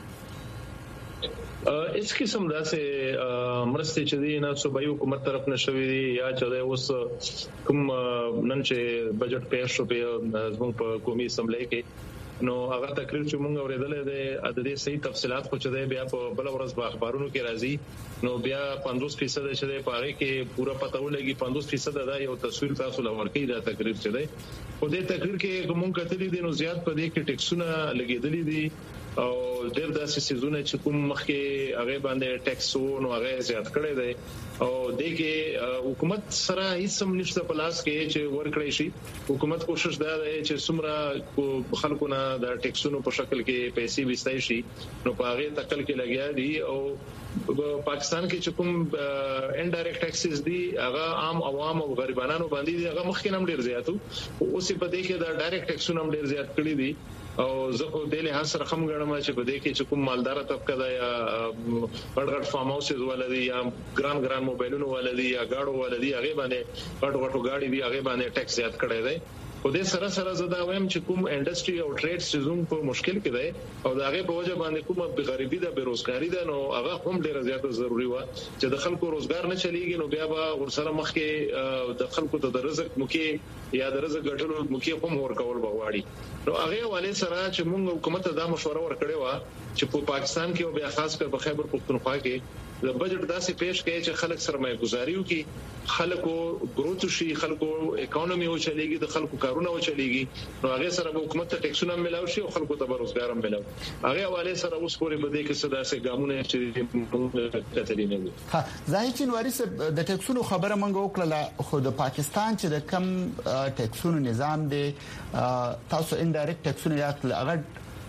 اس قسم داسې مرستې چې دي نه صوبایي حکومت طرف نشوي یا چې اوس کوم نن چې بجټ پیښ شو په زموږ په قومي اسمبلی کې نو هغه تقریر چې موږ اوریدلې ده د دې صحیح تفصيلات خو چې بیا په بل ورځ په اخبارونو کې راځي نو بیا 50% چې په هغه کې پورا پته ولګي 50% دا یو تصویر تاسو لورکې دا تقریر چې ده په دې تقریر کې کوم کتلې دي نو زیات په دې کې ټیکسونه لګېدلې دي او ډېر داسې سيزونه چې کوم مخکې هغه باندې ټیکس نو هغه زیات کړی دی او دغه حکومت سره هیڅ هم نشته په لاس کې چې ورکړی شي حکومت کوشش دا دی چې څومره خلکو نه د ټیکسونو په شکل کې پیسې وستای شي نو په هغه تکل کې لګیا دي او پاکستان کې چې کوم انډایرکټ ټیکسز دي هغه عام عوام او غریبانو باندې دي هغه مخکې هم ډیر زیاتو او اوس په دې کې د ډایرکټ ټیکسونو هم ډیر زیات کړی دي او زه په دې له حسره هم غواړم چې په دې کې چې کوم مالدار طبقه دا یا غړغړ فارم هاوسز ولدي یا ګران موبایلونو ولدي یا گاډو ولدي هغه باندې غړغړو گاډي دی هغه باندې ټیکس زیات کړی دی په دې سره زدا وایم چې کوم انډستری او ټریډ سيزون په مشکل کې دی او دا هغه په وجه باندې کومه بغریبي ده بیروزګاری ده نو هغه هم ډیره زیاته ضروری و چې د خلکو روزګار نه چلیږي نو بیا به ورسره مخ کې د خلکو ته د رزق مخي یا د رزق ګټلو مخي هم ورکول بغواړي نو هغه والي سره چې موږ حکومت ته دا مشوره ورکړې و چې په پاکستان کې او بیا خاص کر په خیبر پختونخوا کې د بجټ داسې پیش کړي چې خلک سرمایه گزاري وکړي خلکو گروث شي خلکو اکانومي او چلېږي د خلکو کارونه او چلېږي نو هغه سره حکومت ته ټیکسونه ملاوي شي او خلکو ته روزګار هم ملاوي هغه حواله سره اوس پورې بده کې څه داسې ګامونه چې کتلې نه دي ها ظاهر چنواری صاحب د ټیکسونو خبره منغو کړله خو د پاکستان چې د کم ټیکسونو نظام دی تاسو انډایرکټ ټیکسونه یا هغه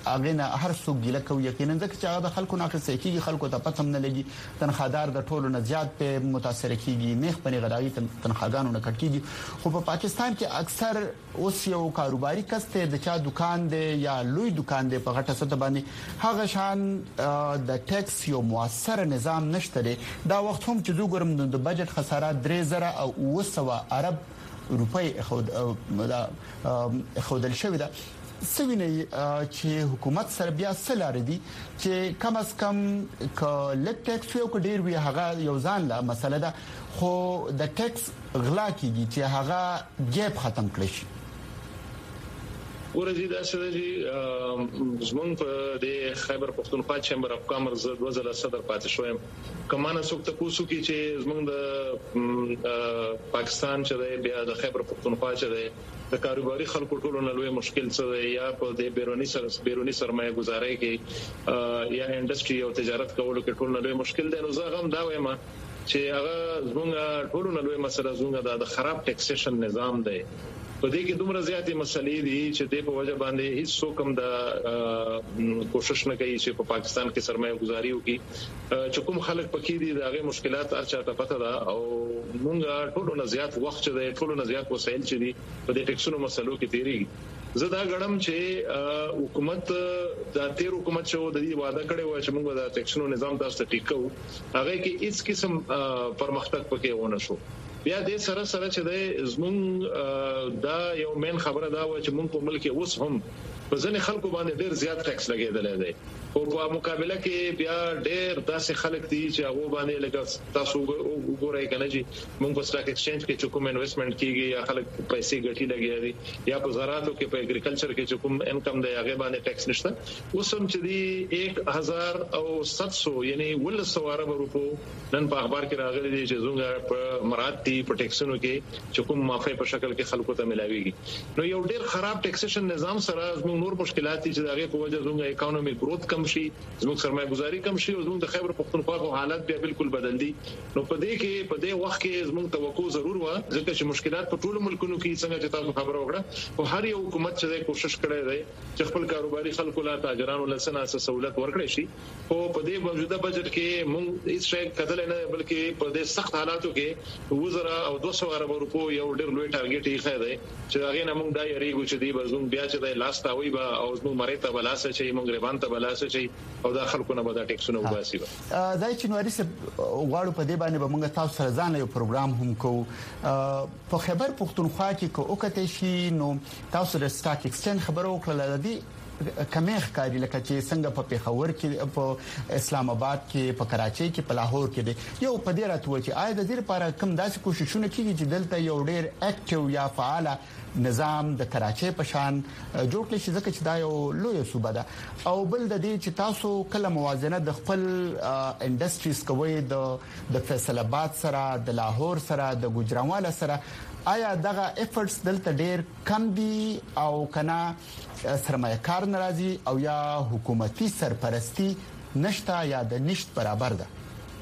اغه نه هر څوک ګیله کوي یقینا چې هغه د خلکو ناقص کیږي خلکو ته پته نه لګي تنخوادار د ټولو نه زیات په متاثر کیږي نیخ پنی غداوی تنخواګانو نه کټ کیږي خو په پاکستان کې اکثر اوس یو کاروباري کس ته د چا دکان دی یا لوی دکان دی په غټه سطح باندې هغه شان د ټیکس یو موثر نظام نشته دی دا وخت هم چې وګورم د بجټ خساره 3000 او 900 ارب روپۍ خودل شوې ده سوینه چې حکومت سره بیا سلاره دي چې کم از کم ک لټکس یو ک ډیر وی هغه یو ځان لا مسله ده خو د ټیکس غلا کیږي چې هغه جیب ختم کړي شي ورزيد اسدجي زمون په د خیبر پختونخوا چیمبر اف کامرز 2000 صدر پاتې شوم کمانه څوک ته پوسو کی چې زمون د پاکستان چې د بیا د خیبر پختونخوا چې د کاروباري خلکو ټولو نه لوی مشکل څه دی یا په د بیرونی سرمایه گذاري کې یا انډستری او تجارت کولو کې ټولو نه لوی مشکل دی نو زه هم دا وایم چې هغه زمونږ ټولو نه لوی مسله زمونږ د خراب ټیکسیشن نظام دی په دې کې دومره زیاتې مسلې دي چې د په وجه باندې هیڅ څوک هم د کوشش نه کوي چې په پاکستان کې سرمایه گذاري وکړي چې کوم خلک پکې دي دغه مشکلات ارچا ته پته ده او موږ ټولو نه زیات وخت چې د ټولو نه زیات وسایل چې دي په دې ټیکسونو مسلو کې تیریږي زه دا غړم چې حکومت د تیر حکومت شو د دې وعده کړې و چې موږ د ټیکسونو نظام تاسو ته ټیکو هغه کې هیڅ قسم پرمختګ پکې ونه شو بیا د سره چې د زمون دا یو مین خبره دا و چې مونږ په ملک اوس هم په ځنې خلکو باندې ډېر زیات ټیکس لګیدل دی او په مقابله کې بیا ډېر داسې خلک دي چې هغه باندې لکه تاسو وګورئ کنه چې مونږ په سٹاک ایکسچینج کې چې کوم انویسټمنٹ کیږي یا خلک پیسې ګټي لګي دي یا په زراعتو کې په اګریکلچر کې چې کوم انکم دی هغه باندې ټیکس نشته اوس هم چې دی 1700 یعنی 1100 ارب روپو نن په اخبار کې راغلي دي چې زموږ په مراتي په ټیکسونو کې چې کوم معافي په شکل کې خلکو ته ملاويږي نو یو ډېر خراب ټیکسیشن نظام سره زموږ نور مشکلات چې دغه په وجه زموږ اکانومي گروث کم شي زموږ سرمایه گذاري کم شي او زموږ د خیبر پختونخوا په حالت بیا بالکل بدل دي نو په دې وخت کې زموږ توقع ضرور و ځکه چې مشکلات په ټولو ملکونو کې څنګه چې تاسو خبره وکړه او هر یو حکومت چې کوشش کړی دی چې خپل کاروباري خلکو لا تاجرانو لسنه سہولت ورکړي شي او په دې موجوده بجټ کې موږ هیڅ شی کتل نه بلکې په دې سخت حالاتو کې 2000 او 200 ارب روپو یو ډېر لوی ټارګټ یې خای دی چې هغه نه موږ دا یریږو چې دی بزون بیا چې د لاس تاوي با او موږ مریته بلاسه چې موږ ریبان ته بلاسه چې او دا خلکو نه به دا ټیکسونه وباسي دا چې نوري سه غواړو په دې باندې به موږ تاسو سره ځان یو پروګرام هم کوو په خیبر پختونخوا کې کو وکټ شي نو تاسو د سٹاک ایکسچینج خبرو کړل دي کمېخ کاری لکه چې څنګه په پیښور کې په اسلام آباد کې په کراچۍ کې په لاهور کې دي یو په دې راتوي چې آیا د دې لپاره کوم داسې کوششونه کیږي چې دلته یو ډېر اکټیو یا فعال نظام د کراچۍ په شان جوړ کړي چې ځکه چې دا یو لوی صوبه ده او بل د دې چې تاسو کله موازنه د خپل انډستریز کوي د فیصل آباد سره د لاهور سره د ګوجرانواله سره آیا دغه افورټس دلته ډېر کم دي او کنا سرمایه‌کار ناراضي او یا حکومتي سرپرستی نشته یا د نشټ برابر ده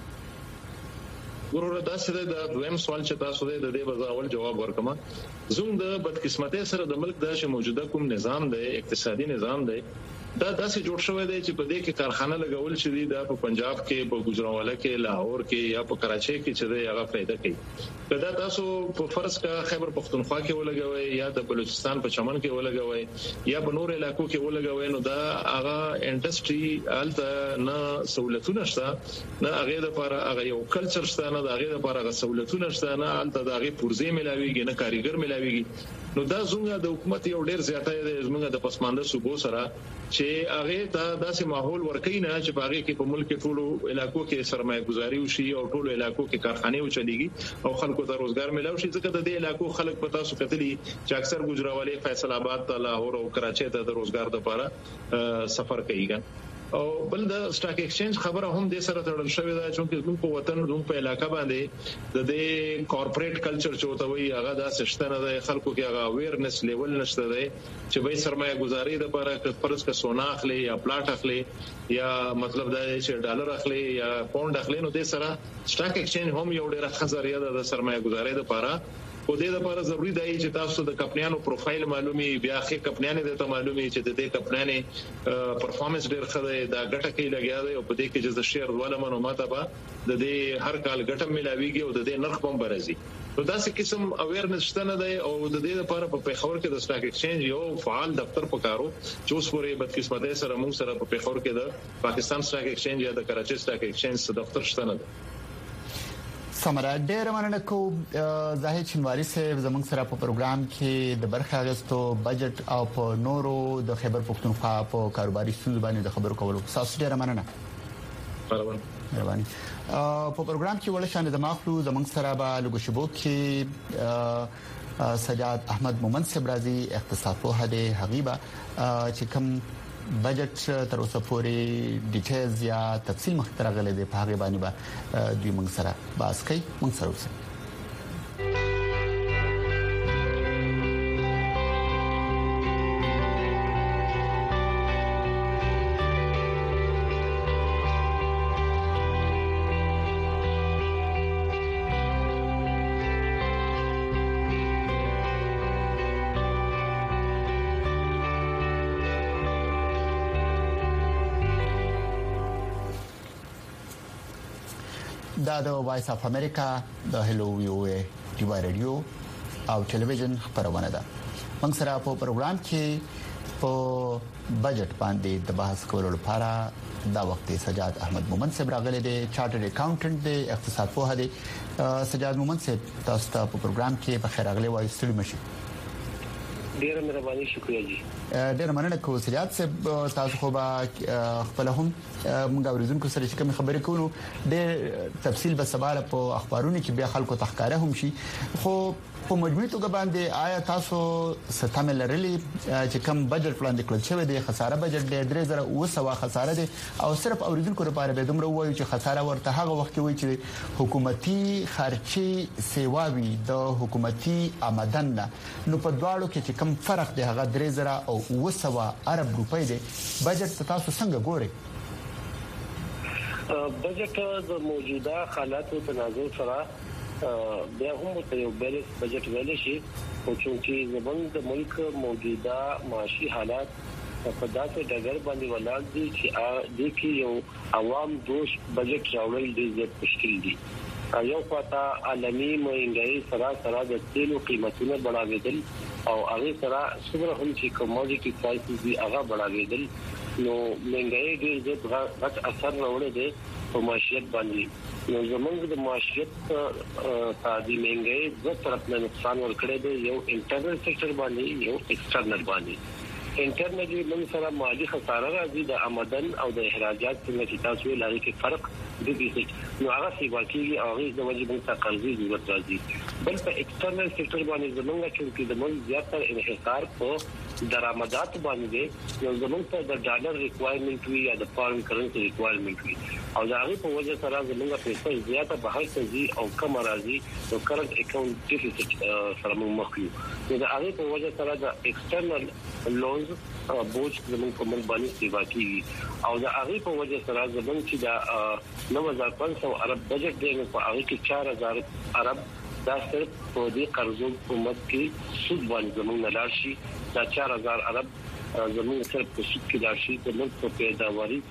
ورور دا سره د دویم سوال چې تاسو د دې بزاول جواب ورکما زوم د بدقسمتۍ سره د ملک د موجوده کوم نظام دی اقتصادي نظام دی دا داسې جوړ شوی دی چې په دې کې کارخانه لګول شوی دی په پنجاب کې په ګوجرانواله کې لاهور کې یا په کراچۍ کې چې دی هغه پیدا کوي دا تاسو په فرض کا خیبر پختونخوا کې ولګوي یا د بلوچستان په چمن کې ولګوي یا په نور علاقو کې ولګوي نو دا هغه انډستری الته نه سہولتونه شته نه هغه لپاره هغه یو کلچر شته نه هغه لپاره هغه سہولتونه شته نه الته هغه پرځې ملاويږي نه کاریګر ملاويږي نو دا زموږ د حکومت یو ډېر زیاته دی زموږ د پسمانده صوبو سره چې هغه ته داسې ماحول ورکړي نه چې باغې کې په ملک ټولو علاقو کې سرمایه گذاري وشي او ټولو علاقو کې کارخانه وچلېږي او خلکو ته روزګار ملو شي ځکه د دې علاقو خلک په تاسو کتلي چې اکثر ګوجرانواله فیصل آباد ته لاهور او کراچۍ ته د روزګار لپاره سفر کوي او بل د سٹاک ایکسچینج خبره هم د سره تړل شوې ده چې موږ په وطن موږ په علاقہ باندې د دې کارپوریټ کلچر چوتوي هغه د سشتنه د خلکو کې هغه اویرنس لیول نشته دی چې به سرمایه گذاري د لپاره فرض کا سونا اخلي یا پلاټ اخلي یا مطلب دا چې ډالر اخلي یا پاوند اخلي نو د سره سٹاک ایکسچینج هم یو ډېر ښه ذریعہ ده د سرمایه گذاري لپاره خو دې لپاره ضروری دی چې تاسو د کمپنیانو پروفایل معلومي بیا خې کمپنیانه د ته معلومي چې د دې کمپنیانه پرفارمنس ډېر ښه دی دا ګټه کې لګیا دی او په دې کې چې د شیر ولا معلومات به د دې هر کال ګټه ملاويږي او د دې نرخ هم برازي نو دا څه قسم اویرنس شته نه دی او د دې لپاره په پیښور کې د سٹاک ایکسچینج یو فعال دفتر پکارو چې اوس پورې بدقسمتۍ سره موږ سره په پیښور کې د پاکستان سٹاک ایکسچینج یا د کراچي سٹاک ایکسچینج دفتر شته نه دی سمرا ډېر مننه کوم زاهد شینواری صاحب زموږ سره په پروګرام کې د برخه غستو بجټ او په نورو د خیبر پختونخوا په کاروباري ستونزو باندې د خبرو کولو تاسو ډېر مننه مهرباني په پروګرام کې ول شان د ماخلو زمنګ سره به لګوشبو کې سجاد احمد مومن سبرازي اقتصاد په هده حبيبه چې کوم بجټ تر اوسه پورې ډیټیلز یا تفصیل مختره غلې ده په هغه باندې به دوی موږ سره باس کوي موږ سره اوسه دا د وایس اف امریکا د هلو ویو ای رادیو او ټلویزیون خبرونه ده موږ سره په پروګرام کې په بجټ باندې د بحث کولو لپاره دا وخت سجاد احمد مومن صاحب راغلي دي چارټرډ اکاونټنټ دی اقتصاد په هده سجاد مومن صاحب تاسو ته په پروګرام کې په خیر راغلي وایي ستړي مشي ډیره مهرباني شکریہ جی ډیره مننه کوم سجاد صاحب تاسو خو به خپل هم موږ اوریدونکو سره چې کوم خبرې کوو د تفصیل به سباله په اخبارونو کې بیا خلکو تخکاره هم شي خو په مجموعي توګه باندې آیا تاسو ستامل لرلي چې کوم بجټ پلان د کړل شوی دی خساره بجټ د 3900 خساره دی او صرف اوریدونکو لپاره به دومره وایي چې خساره ورته هغه وخت کې وایي چې حکومتي خرچي سیواوي د حکومتي آمدن نو په دواړو کې چې کوم فرق دی هغه 3900 ارب روپۍ دی بجټ تاسو څنګه ګورئ بجټ د موجوده حالاتو تناظر سره بیا هم ته یو بیلنس بجټ ویل شي او چې زمونږ د ملک موجوده معاشي حالات په داسې ډګر باندې ولاړ دي چې د کې یو عوام دوست بجټ راوړل دي زیات مشکل دي یو خواته عالمي مهنګي سره د تیلو قیمتونه بڑھاوېدل او هغه سره څومره هم چې کموډیټي پرایسز دي هغه بڑھاوېدل نو مهنګي ډېر زیات غټ اثر راوړی دی په معیشت باندې نو زمونږ د معیشت تعدی مهنګي د طرف نه نقصان ورکړی دی یو انټرنل سېکټر باندې یو ایکسټرنل باندې انټرنلی من سره مالی خساره راځي د آمدن او د اخراجات څخه چې تاسو لري کې فرق دي نو هغه سی واقعي هغه د واجب څخه قرضې ضرورت راځي بل په ایکسټرنل سېکټر باندې زمونږ چې د ملک زیاتره انحصار په درآمدات باندې یو زمونږ ته د ډالر ریکوایرمنت وی یا د فارن کرنسي ریکوایرمنت وی او دا هغه په وجه سره زمونږ پیسې زیاته بهر ته ځي او کم راځي نو کرنٹ اکاونټ ډیفیسټ سره موږ مخ یو نو دا هغه په وجه سره د ایکسټرنل لونز بوج زمونږ په ملک باندې سیوا کیږي او دا هغه په وجه سره زمونږ چې دا 9500 ارب بجټ دی نو په هغه کې 4000 ارب دا صرف په دې قرضو حکومت کې سود باندې زمونږ نه لاړ شي دا 4000 ارب زمونږ صرف په سود کې لاړ شي د ملک په پیداواري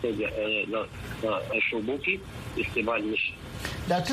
ته شوبو کې استعمال نشي ډاکټر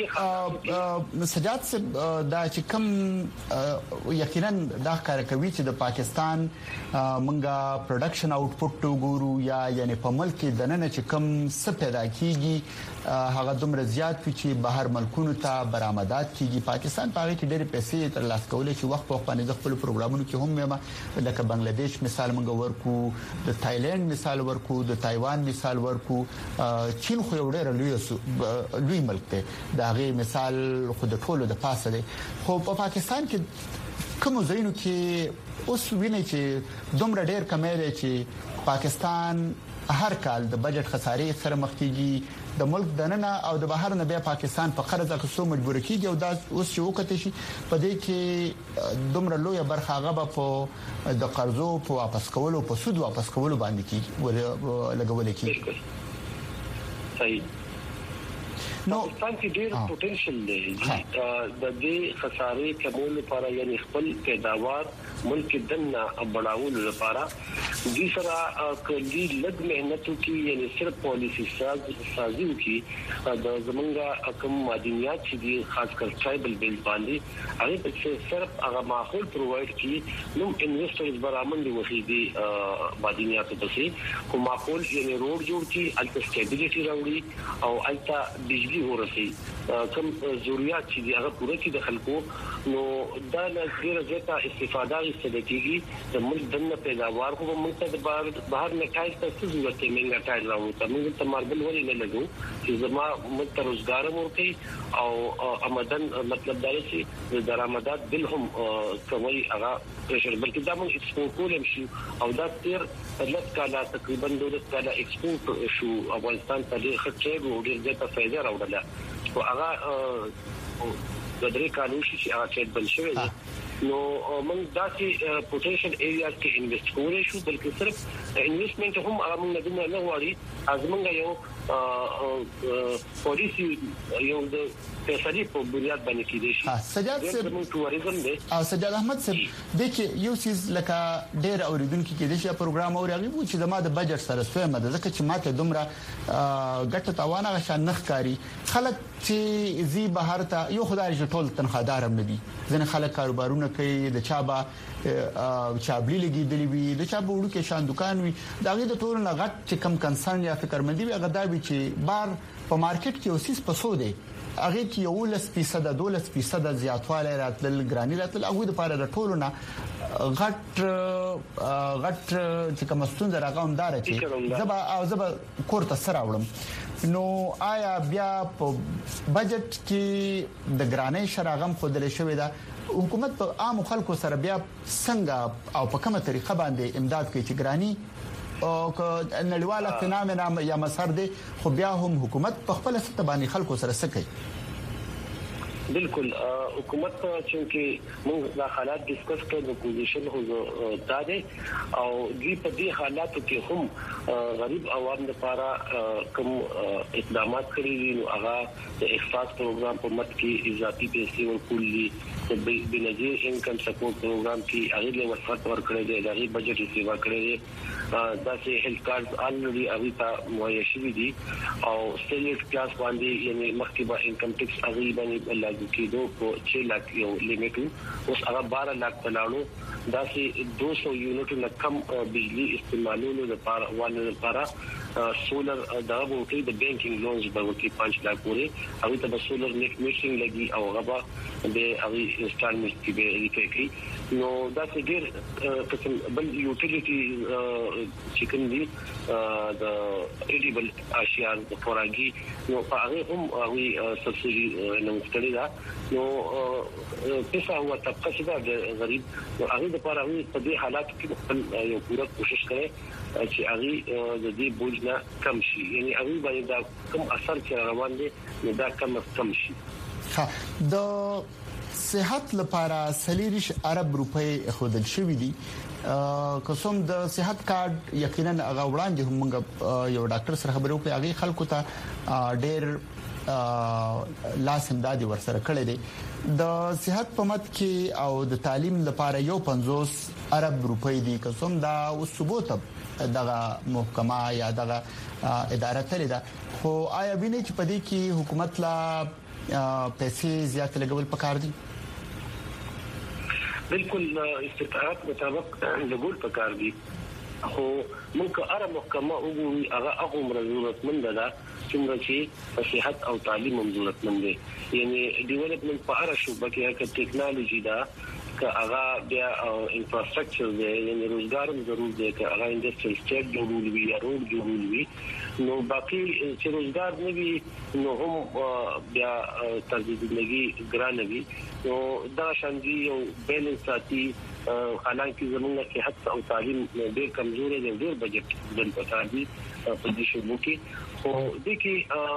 صاحب سجاد صاحب دا چې کوم یقینا دا کار کوي چې د پاکستان منګه پروډکشن اوټپوټ وګورو یعنی په ملک کې د نن چې کوم څه پیدا کیږي هغه دومره زیات چې بهر ملکونو ته برآمدات کیږي پاکستان په هغه کې ډېر پیسې تر لاس کولې چې وخت په وخت باندې خپل پروګرامونو کې هم لکه بنگلاديش مثال منګه ورکو د تایلند مثال ورکو د تایوان مثال ورکو چین خو یو ډېر لوی ملک دی دا غي مثال خود ټولو د پاسه دی خو په پاکستان کې کوم ځایونو کې اوس ویني چې دومره ډېر کمې دي چې پاکستان هر کال د بجټ خسارې سره مخ کیږي د ملک دننه او د بهر نه بیا پاکستان په قرض اخیستو مجبور کیږي او دا اوس چې وکړي شي په دې کې دومره لوی برخه غو په د قرضو په واپس کولو په سود واپس کولو باندې کیږي لګول کیږي صحیح پاکستان کې ډېر پوتنشل دی د دې خسارې کمول لپاره یعنی خپل پیداوار ملک دنه بڑھاول لپاره دې سره کلی لږ مهنت کوي یعنی صرف پالیسی سازي کوي د زمونږه کوم معدنیات چې دي خاص کر ټرایبل بیل باندې هغه په صرف هغه ماحول پرووایډ کوي نو انویسټرز برامن دي وحیدي معدنیات په کوم ماحول یعنی روډ جوړ کی الته سټیبিলিټي راوړي او الته بجلی ورسي کوم ضرورت چې هغه پوره کی د خلکو نو دا ډیره زیاته استفاده استدکیږي د ملک دنه پیداوار خو موږ ته بهر نه کای ته ضرورت یې منګه کای راوړو ته موږ ته ماربل ولې نه لګو چې زما موږ ته روزګار ورکړي او آمدن مطلب دا چې درآمدات بل هم کوي هغه پرشر بلکې دا موږ ایکسپورټ کولم شي او دا تیر لږ کاله تقریبا 2 کاله ایکسپورټ شو افغانستان ته ډېر خطر او ډېر زیاته فائدہ راوړله او هغه د درې کالو چې هغه چې بل شوی نو موږ داسې پوتنشل ایریاز کې انویسټ کولای شو بلکې صرف انویسټمنټ هم هغه موږ نه غواړي ازمنګ یو پالیسی یو د فیصلې په بنیاد باندې کېدې شي سجاد صاحب او سجاد احمد صاحب د کې یو چیز لکه ډېر اوریدونکو کې د شي پروګرام اورغي وو چې زما د بجټ سره سوې مده ځکه چې ماته دومره ګټه تاوانه غشان نخکاری خلک چې زی بهر ته یو خدای ټول تنخوادار هم ندي ځنه خلک کاروبارونه کوي د چابا چابلی لګیدلی وي د چابو وړو کې شان دکان وي دا غي د ټول نه غټ چې کم کنسرن یا فکرمندي وي غدا وي چې بار په مارکیټ کې اوسې پسو دی هغه کې 11% 12% زیاتوالی راتل ګرانی راتل هغه د پاره د ټولو نه غټ چې کوم ستونزه راغوم دار چې زبا کوړه سره وړم نو آیا بیا په بجټ کې د ګرانی شراغم خودل شوې ده حکومت په عام خلکو سره بیا څنګه او په کومه طریقه باندې امداد کوي چې ګرانی او نړیواله فنامنا یا مسر دي خو بیا هم حکومت په خپل سطح باندې خلکو سره سکي بالکل حکومت چې موږ د حالات ډیسکس کړو د پوزیشن هو داده او دې په دې حالاتو کې هم غریب عوام لپاره کوم اقدامات کړی دي نو هغه د احساس پروګرام په مت کې اضافي پیسې ورکول دي د بنظیر انکم سپورټ پروګرام کې هغه له وسات ورکړی دی د بجټ سیوا کړی دی دا چې هیلث کارت الریډي هغه ته مهیا شوی دي او سټیټ کلاس باندې یعنی مخکې به انکم ټیکس هغه باندې لاګو کېدو په 6 لک یو لیمیټ اوس هغه 12 لک تلاړو دا چې 200 یونټ نه کم بجلی استعمالولو لپاره سولر دا وکي د بانکینګ لونز به وکي 5 لک پورې هغه ته سولر نیک میشن لګي او هغه به هغه انسټالمنټ کې به لیکي نو دا چې ډېر قسم بل یوټیلیټي چې کوم دي د ایډیبل اشیاء د خوراکي نو هغه هم هغه سبسيډي نو ستړي دا نو پیسې هو طبقه چې دا غریب نو هغه د لپاره په دې حالات کې خپل یو پوره کوشش کوي چې هغه د دې بوج نه کم شي یعنی هغه باندې دا کوم اثر چې روان دي نو دا کم شي د صحت لپاره سلیریش عرب روپۍ خودل شوې دي قسم د صحت کارت یقینا هغه وړاندې هم یو ډاکټر سره خبرو کوي هغه خلکو ته ډېر لاس امدادي ورسره کړی دی د صحت په مت کې او د تعلیم لپاره یو 50 عرب روپۍ دي قسم دا ثبوت دغه محکمه یا دغه اداره تل ده خو آیا ویني چې په دې کې حکومت لا پیسې زیات لګول پکار دي بالکل استطاعت مطابق لګول پکار دي خو موږ اره محکمه وګوري هغه ضرورتمند ده چې صحت او تعلیم ضرورتمند دي یعنی ډیولپمنٹ په اړه شو بلکې ټیکنالوژي دا که هغه بیا انفراستراکچر دی یعنی روزګار هم ضرور دی که هغه انډستریال سټیټ جوړول وي یا روډ جوړول وي نو باقي چې روزګار نه وي نو هم بیا ترجیحي ګران وي نو دا شاندي یو بیلنس ساتي حالانکه زموږ صحت او تعلیم ډېر کمزوري دي ډېر بجټ بل پکار دي په دې شوبو کې خو د کې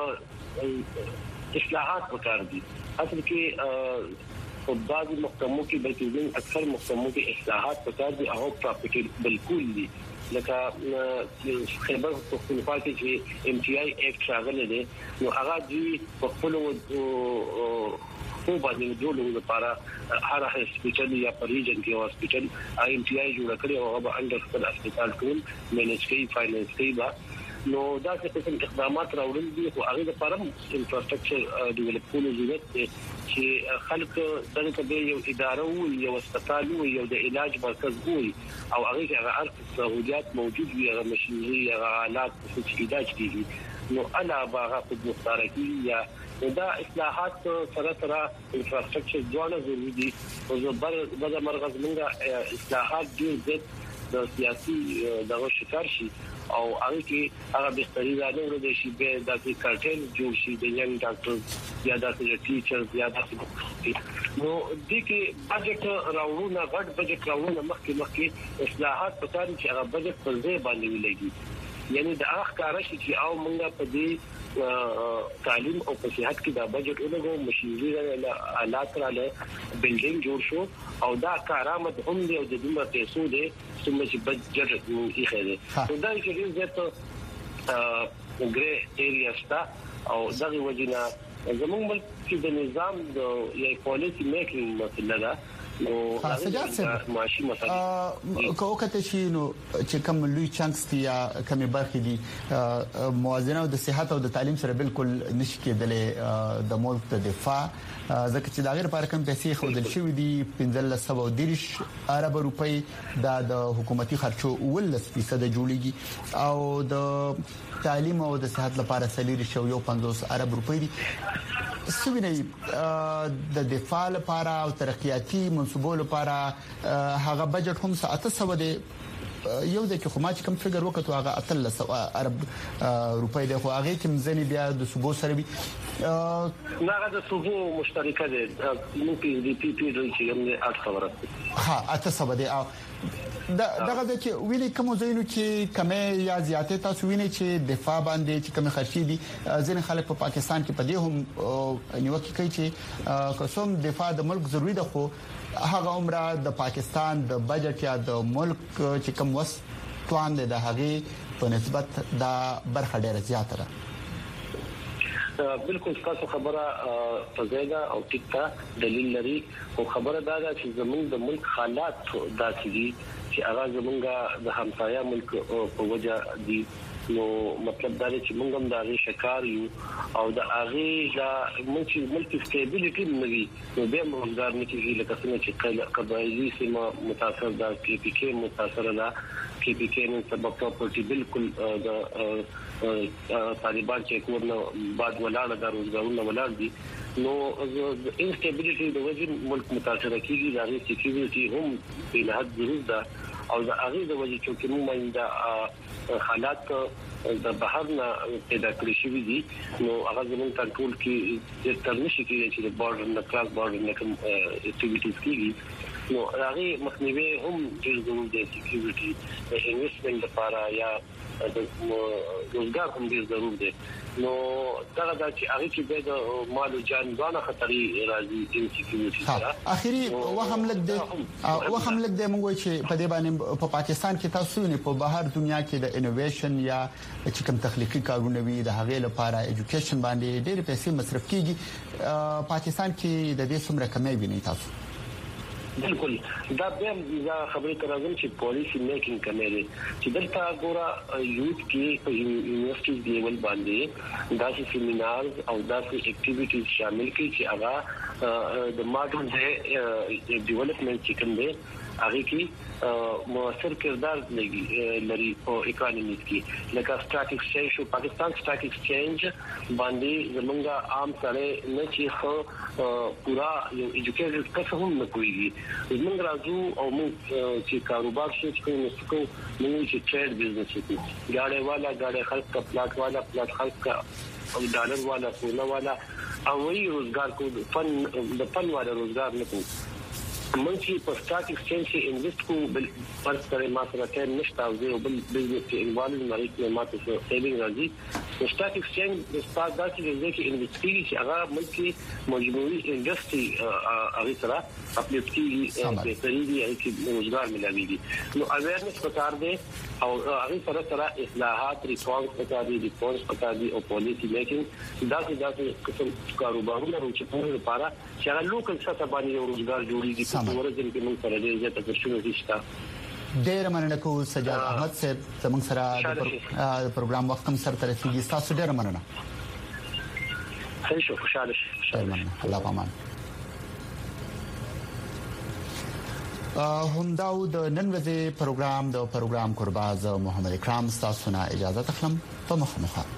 اصلاحات پکار دي اصل کې په بعضي محکمو کې بلکې اکثر محکمو کې اصلاحات پکار دي او پراپرټي بالکل دي لکه خیبر پختونخوا کې چې ام ټي آی اکټ راغلی دی نو هغه دی په خپل خو باندې جوړولو لپاره هر هسپتال یا پریجن کې هسپتال ام ټي آی جوړ کړی او هغه انډر خپل هسپتال ټول مینج کوي فاینانس کوي نو دا څه قسم اقدامات راوړل دي خو هغه لپاره انفراستراکچر ډیولپ کول ضرورت دی چې خلک دغه به یو اداره او یو هسپتال او یو د علاج مرکز وي او هغه هغه سہولیات موجود وي هغه ماشينري هغه آلات چې علاج کیږي نو انا باغه په مختارکی یا دا اصلاحات سره انفراستراکچر ډیولپ ضروري دي او زبر مرغز منګه اصلاحات دي د سیاسي دغه شکار شي او هغه کې هغه بهتري راځي د شي به د کارټل جوړ شي د ینګ ډاکټر یا د ټیچرز یا د نو د کې بجټ راوړونه غټ بجټ راوړونه مخکې اصلاحات پکار چې هغه بجټ پر ځای باندې ولګي یعنی د اخ کارش چې او موږ په دې تعلیم او په صحت کې د بجټ ولګو مشینری آلات رااله بلډینګ جوړ شو او دا کارآمد هم دی او د دومره پیسو دی چې بجټ یې خېده دا چې زه ګرې ایریا شتا او دغه وجینا زموږ ملک کې د نظام د یا پالیسی میکینګ مسله ده نو معاشي مسله کوکته شي نو چې کوم لوی چانس دی یا کوم برخې دي موازنه د صحت او د تعلیم سره بالکل نشي کېدلې د ملک د دفاع ځکه چې دا غیر لپاره کوم پیسې خودل شوې دي 1530 ارب روپۍ د حکومتي خرچو 10% جوړیږي او د تعلیم او د صحت لپاره 350 ارب روپۍ دي سوینه د دفاع لپاره او ترقیاتي منصوبو لپاره هغه بجټ هم 700 دی یو د کې خو ما چې کوم فګر وکړو هغه 1300 ارب روپۍ دی خو هغه کې مزنی بیا د صوبو سره وي هغه د صوبو مشترکه دي نو پی ډی پی چې هم 800 ورته ها 800 دی دغه د چې ویلي کوم زینو چې کمه یا زیاتې تاسو ویني چې دفاع باندې چې کوم خرچي دي ځین خلک په پاکستان کې په دې هم نیوکه کوي چې قسم دفاع د ملک ضروری ده خو هغه عمره د پاکستان د بجټ یا د ملک چې کوم وس توان د هغه په نسبت د برخه ډیره زیاته ده بالکل تاسو خبره فزیدا او ټیکا دلیل لري او خبره دا ده چې زموږ د ملک حالات داسې دي چې هغه زمونږه د همسایا ملک په وجه دي نو مطلب دا دی چې موږ هم د هغه شکار یو او د هغه د ملک سټیبلیټي نوي نو به موږ نه کیږي لکه څنګه چې قبایلی سیمه متاثر ده کې پی کې متاثر ده کې پی کې نن سبب پراپرټي بالکل د طالبان چې کورنه بعد ولاړه د روزګارونو ولاړ دي نو انسټیبلیټي د وجه ملک متاثر کیږي د هغه سکیورټي هم په لحاظ ضروري ده او د هغه د وجه چې موږ د حالات د بهر نه پیدا کړی شوی دي نو هغه زموږ کنټرول کې د ترنشي کې چې د بارډر نه کراس بارډر نه کوم اکټیویټیز کیږي نو هغه مخنیوي هم ډېر ضروري دي سکیورټي د انویسټمنټ لپاره یا د روزګار هم ډېر ضروري دي نو دا چې هغه کې د مال او جان دغه خطرې راځي د سکیورټي سره اخیری وهم لګ د موږ چې په دې باندې په پاکستان کې تاسو نه په بهر دنیا کې د انوویشن یا چې کوم تخلیقي کارونه وي د هغه لپاره ایجوکیشن باندې ډېر پیسې مصرف کیږي پاکستان کې د دې څومره کمی ویني تاسو بالکل دا به خبرې ترازم چې پالیسی میکینګ کوي چې دلته ګوره یوث کې په یونیورسيټي لیول باندې داسې سیمینارز او داسې اکټیویټیز شامل کړي چې هغه د ماډرن ډیولپمنٹ چې کوم دی هغه کې موثر کردار لري په اکانومي کې لکه سٹاک ایکسچینج او پاکستان سٹاک ایکسچینج باندې زمونږه عام سره نه چې خو پورا یو ایجوکیټډ کس هم نه کوي زمونږ راځو او موږ چې کاروبار شي چې موږ چې ټریډ بزنس کوي گاڑی والا گاڑی خلق کا پلاٹ والا پلاٹ خلق کا ډالر والا سونا والا او وی روزګار کو فن والا روزګار نه کوي موږ چې په سٹاک ایکسچینج کې انویسټ کوو بل فرض کړئ ما سره ټایم نشته او زه بل بزنس کې انوالو مریض نه ماته سیوینګ راځي سټاک ایکسچینج د سټاک داسې دی چې انویسټیږي چې هغه ملکي مجموعي انډستری هغه سره خپل کیږي بهتري دي چې روزګار ملایوي نو اویرنس پکار دی او هغه سره اصلاحات ریفورمز پکار دي او پالیسی میکینګ داسې قسم کاروبارونه چې په لپاره چې هغه لوکل سطح باندې روزګار جوړیږي په ورځ کې موږ سره دې ځکه چې شنو دي ډېر مننه کوم سجاد احمد صاحب زموږ سره د پروګرام وخت هم سره ترسيږي تاسو ډېر مننه ښه خوشاله الله پامان همداو د نن ورځې پروګرام قرباز محمد اکرام تاسو نه اجازه تخلم په مخه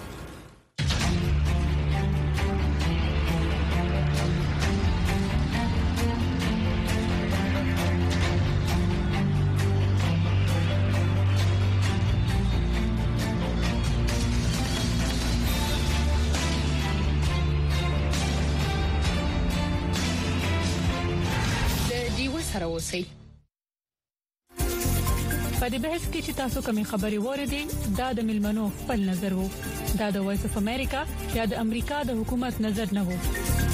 په دې بحث کې چې تاسو کومې خبرې وریدي دا د ملمنو خپل نظر وو دا د وایس اف امریکا یا د امریکا د حکومت نظر نه وو